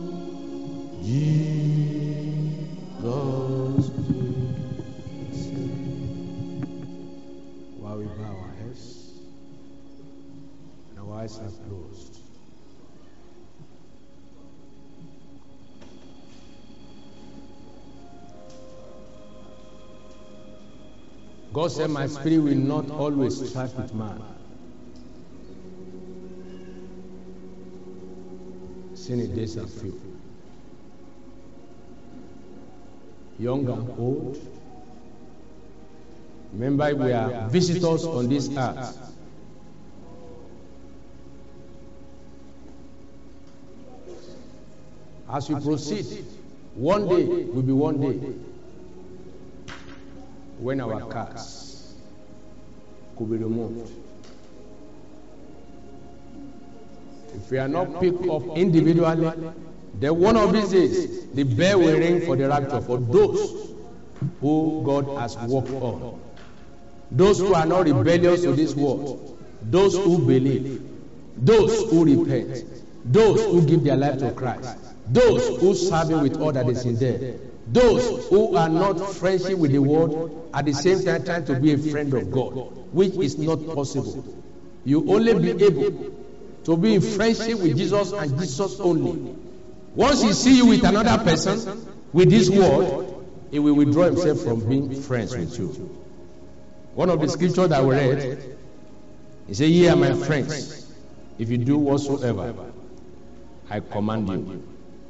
Jesus we serve. While we bow our heads and our eyes are closed, God said, my spirit will not always strive with man. Since days are few. Young and old. Remember, we are visitors on this earth. As we proceed, one day will be one day when our cars could be removed. If we are not picked up individually, then one of these days, the bell will ring for the rapture for those who God has worked on. Those who are not rebellious to this world, those who believe, those who repent, those who give their life to Christ, those who serve Him with all that is in them, those who are not friendship with the world, at the same time trying to be a friend of God, which is not possible. You only be able to be in friendship with Jesus and Jesus only. Once He see you with another person, with this world, He will withdraw Himself from being friends with you. One of the scriptures that we read, He said, "Ye are my friends, if you do whatsoever I command you."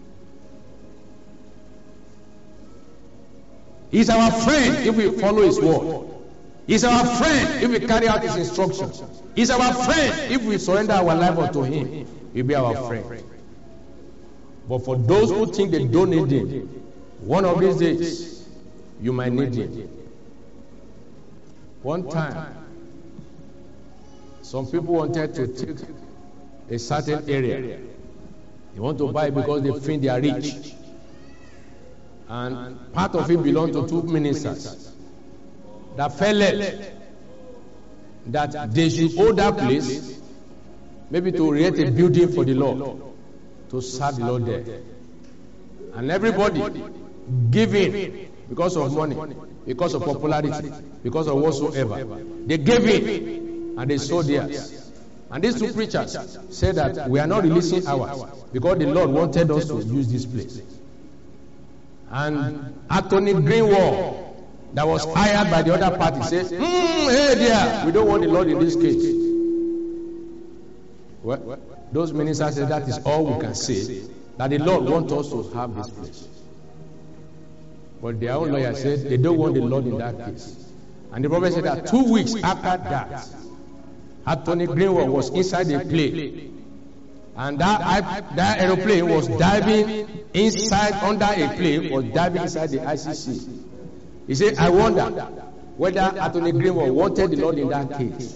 He's our friend if we follow His word. He's our friend if we carry out His instructions. He's our friend if we surrender our life unto Him. He'll be our friend. But for those who think they don't need Him, one of these days, you might need Him. One time, some people wanted to take a certain area. They want to buy it because they think they are rich. And part of it belonged to two ministers that felt that they should hold that place, maybe to create a building for the Lord, to serve the Lord there. And everybody giving because of money, because of popularity, because of whatsoever. They gave in and they sold theirs. And these two preachers said that we are not releasing ours because the Lord wanted us to use this place. And Anthony Greenwald, that was hired by the other party, said, "Hey dear, we don't want the Lord in this case." Well, those ministers said that is all we can say, that the Lord wants us to have this place. But their own lawyer said they don't want the Lord in that case. And the prophet said that 2 weeks after that, Anthony Greenwald was inside the plane. And that aeroplane was diving inside, under a plane, was diving inside the ICC. He said, "I wonder whether Anthony Greenwald wanted the Lord in that case."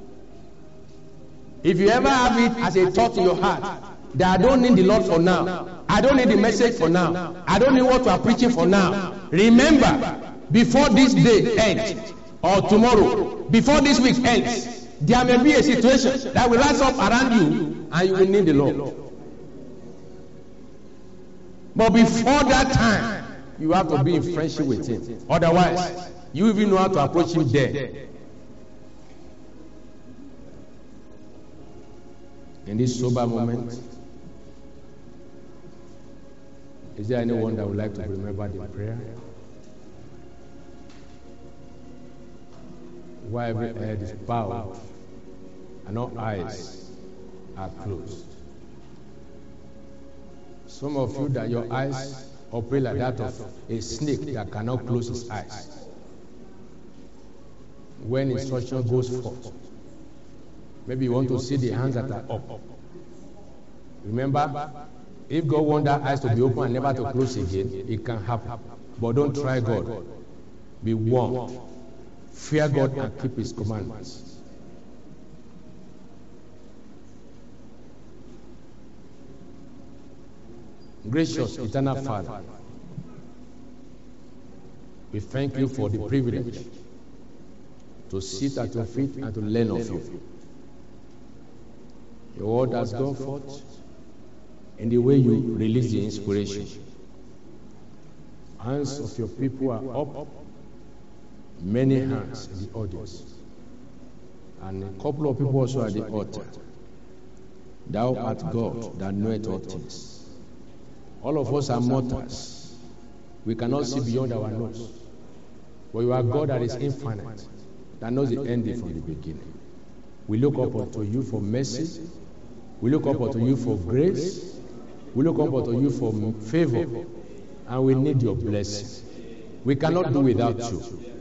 If you ever have it as a thought in your heart, that I don't need the Lord for now, I don't need the message for now, I don't need what you are preaching for now, remember, before this day ends, or tomorrow, before this week ends, there may be a situation that will rise up around you, and you will need the Lord. But before that time, you have to be in friendship with Him. Otherwise, you even know how to approach Him there. In this sober moment, is there anyone that would like to be remembered in prayer? While every head is bowed and all eyes are closed. Some of you that your eyes operate like that of a snake that cannot close its eyes. When instruction goes forth, maybe you want to see the hands that are up. Remember, If God wants that eyes to be open and never to close again, it can happen. But don't try God. Be warned. Fear God and keep His commandments. Gracious, eternal Father, we thank you for the privilege to sit at your feet and to learn of you. Your word has gone forth in the way you release the inspiration. Hands of your people are up, many hands in the audience, and a couple of people also at the altar. Thou art God that knoweth all things. All of us are mortals. We cannot see beyond our nose. But you are God that is infinite, that knows the ending from the beginning. We look up unto you for mercy. We look up unto you for grace. We look up unto you for favor. And we need your blessing. We cannot do without you.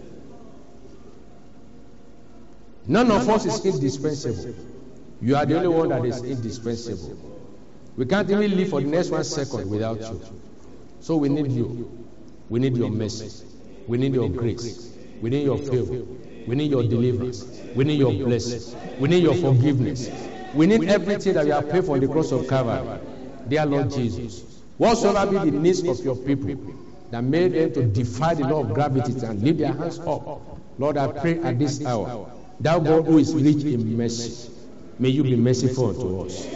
None of us is indispensable. You are the only one that is indispensable. We can't even live for the next 1 second without you. So we need you. We need your mercy. We need your grace. We need your favor. We need your deliverance. We need your blessing. We need your forgiveness. We need everything that you have paid for on the cross of Calvary. Dear Lord Jesus, whatsoever be the needs of your people that made them to defy the law of gravity and lift their hands up, Lord, I pray at this hour, thou God who is rich in mercy, may you be merciful unto us.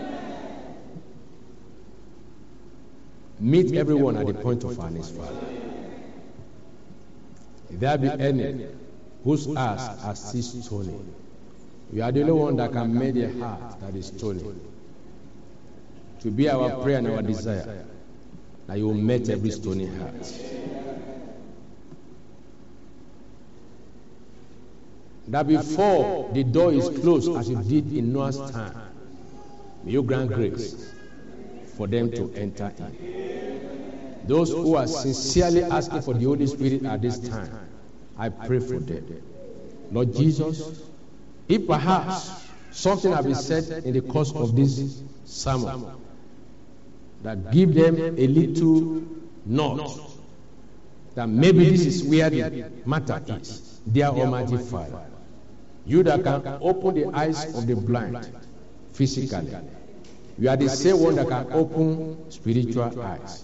Meet everyone at the point of our needs, Father. If there be any whose hearts are still stony, you are the only one that can make their heart that is stony. To be our prayer and our desire, that you will melt every stony heart. That before the door is closed, as you did in Noah's time, may you grant grace for them to enter in. Those who are sincerely asking for the Holy Spirit at this time, I pray for them. Lord Jesus, if perhaps something has been said in the course of this sermon that give them a little nod, that maybe this is where the matter is, dear Almighty Father, you that can open the eyes of the blind physically, you are the same one that can open spiritual eyes.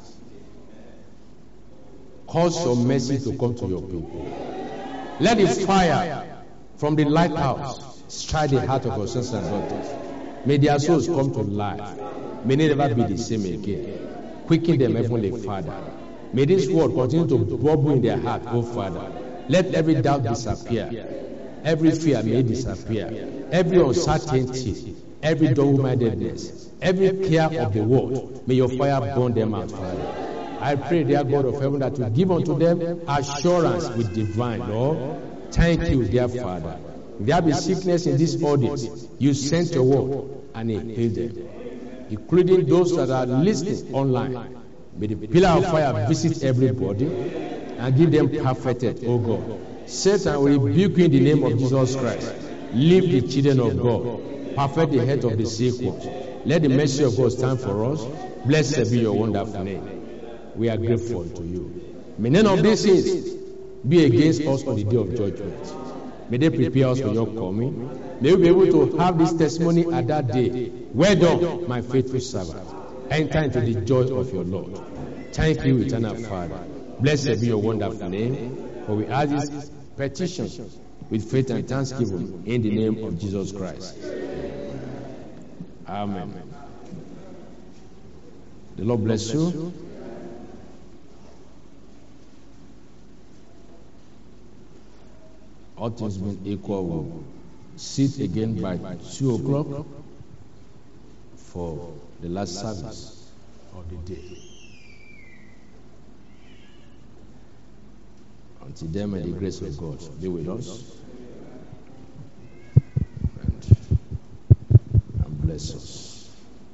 Cause your mercy to come to your people. Let the fire from the lighthouse strike the heart of your sons and daughters. May their souls come to life. May they never be the same again. Quicken them, Heavenly Father. May this word continue to bubble in their heart, oh Father. Let every doubt disappear. Every fear may disappear. Every uncertainty, every double-mindedness, every care of the world, may your fire burn them out, Father. I pray, dear God of heaven, that you give unto them assurance with divine, Lord. Thank you, dear Father. If there be sickness in this audience, you sent your word and it healed them. Including those that are listening online. May the pillar of fire visit everybody and give them perfected, oh God. Satan will rebuke you in the name of Jesus Christ. Leave the children of God. Perfect the head of the sick ones. Let the mercy of God stand for us. Blessed be your wonderful name. We are grateful to you. May none of these things be against us on the day of judgment. May they prepare us for your coming. May we be able to have this testimony at that day. Well done, my faithful servant. Enter into the joy of your Lord. Thank you, eternal Father. Blessed be your wonderful name. For we ask this petition with faith and thanksgiving in the name of Jesus Christ. Amen. The Lord bless you. All things being equal, will sit again by 2 o'clock for the last service of the day. Until then, may the grace of God be with us and bless us.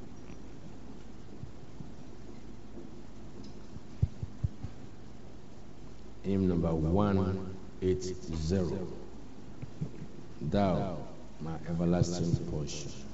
Hymn number 180. Thou, my everlasting portion.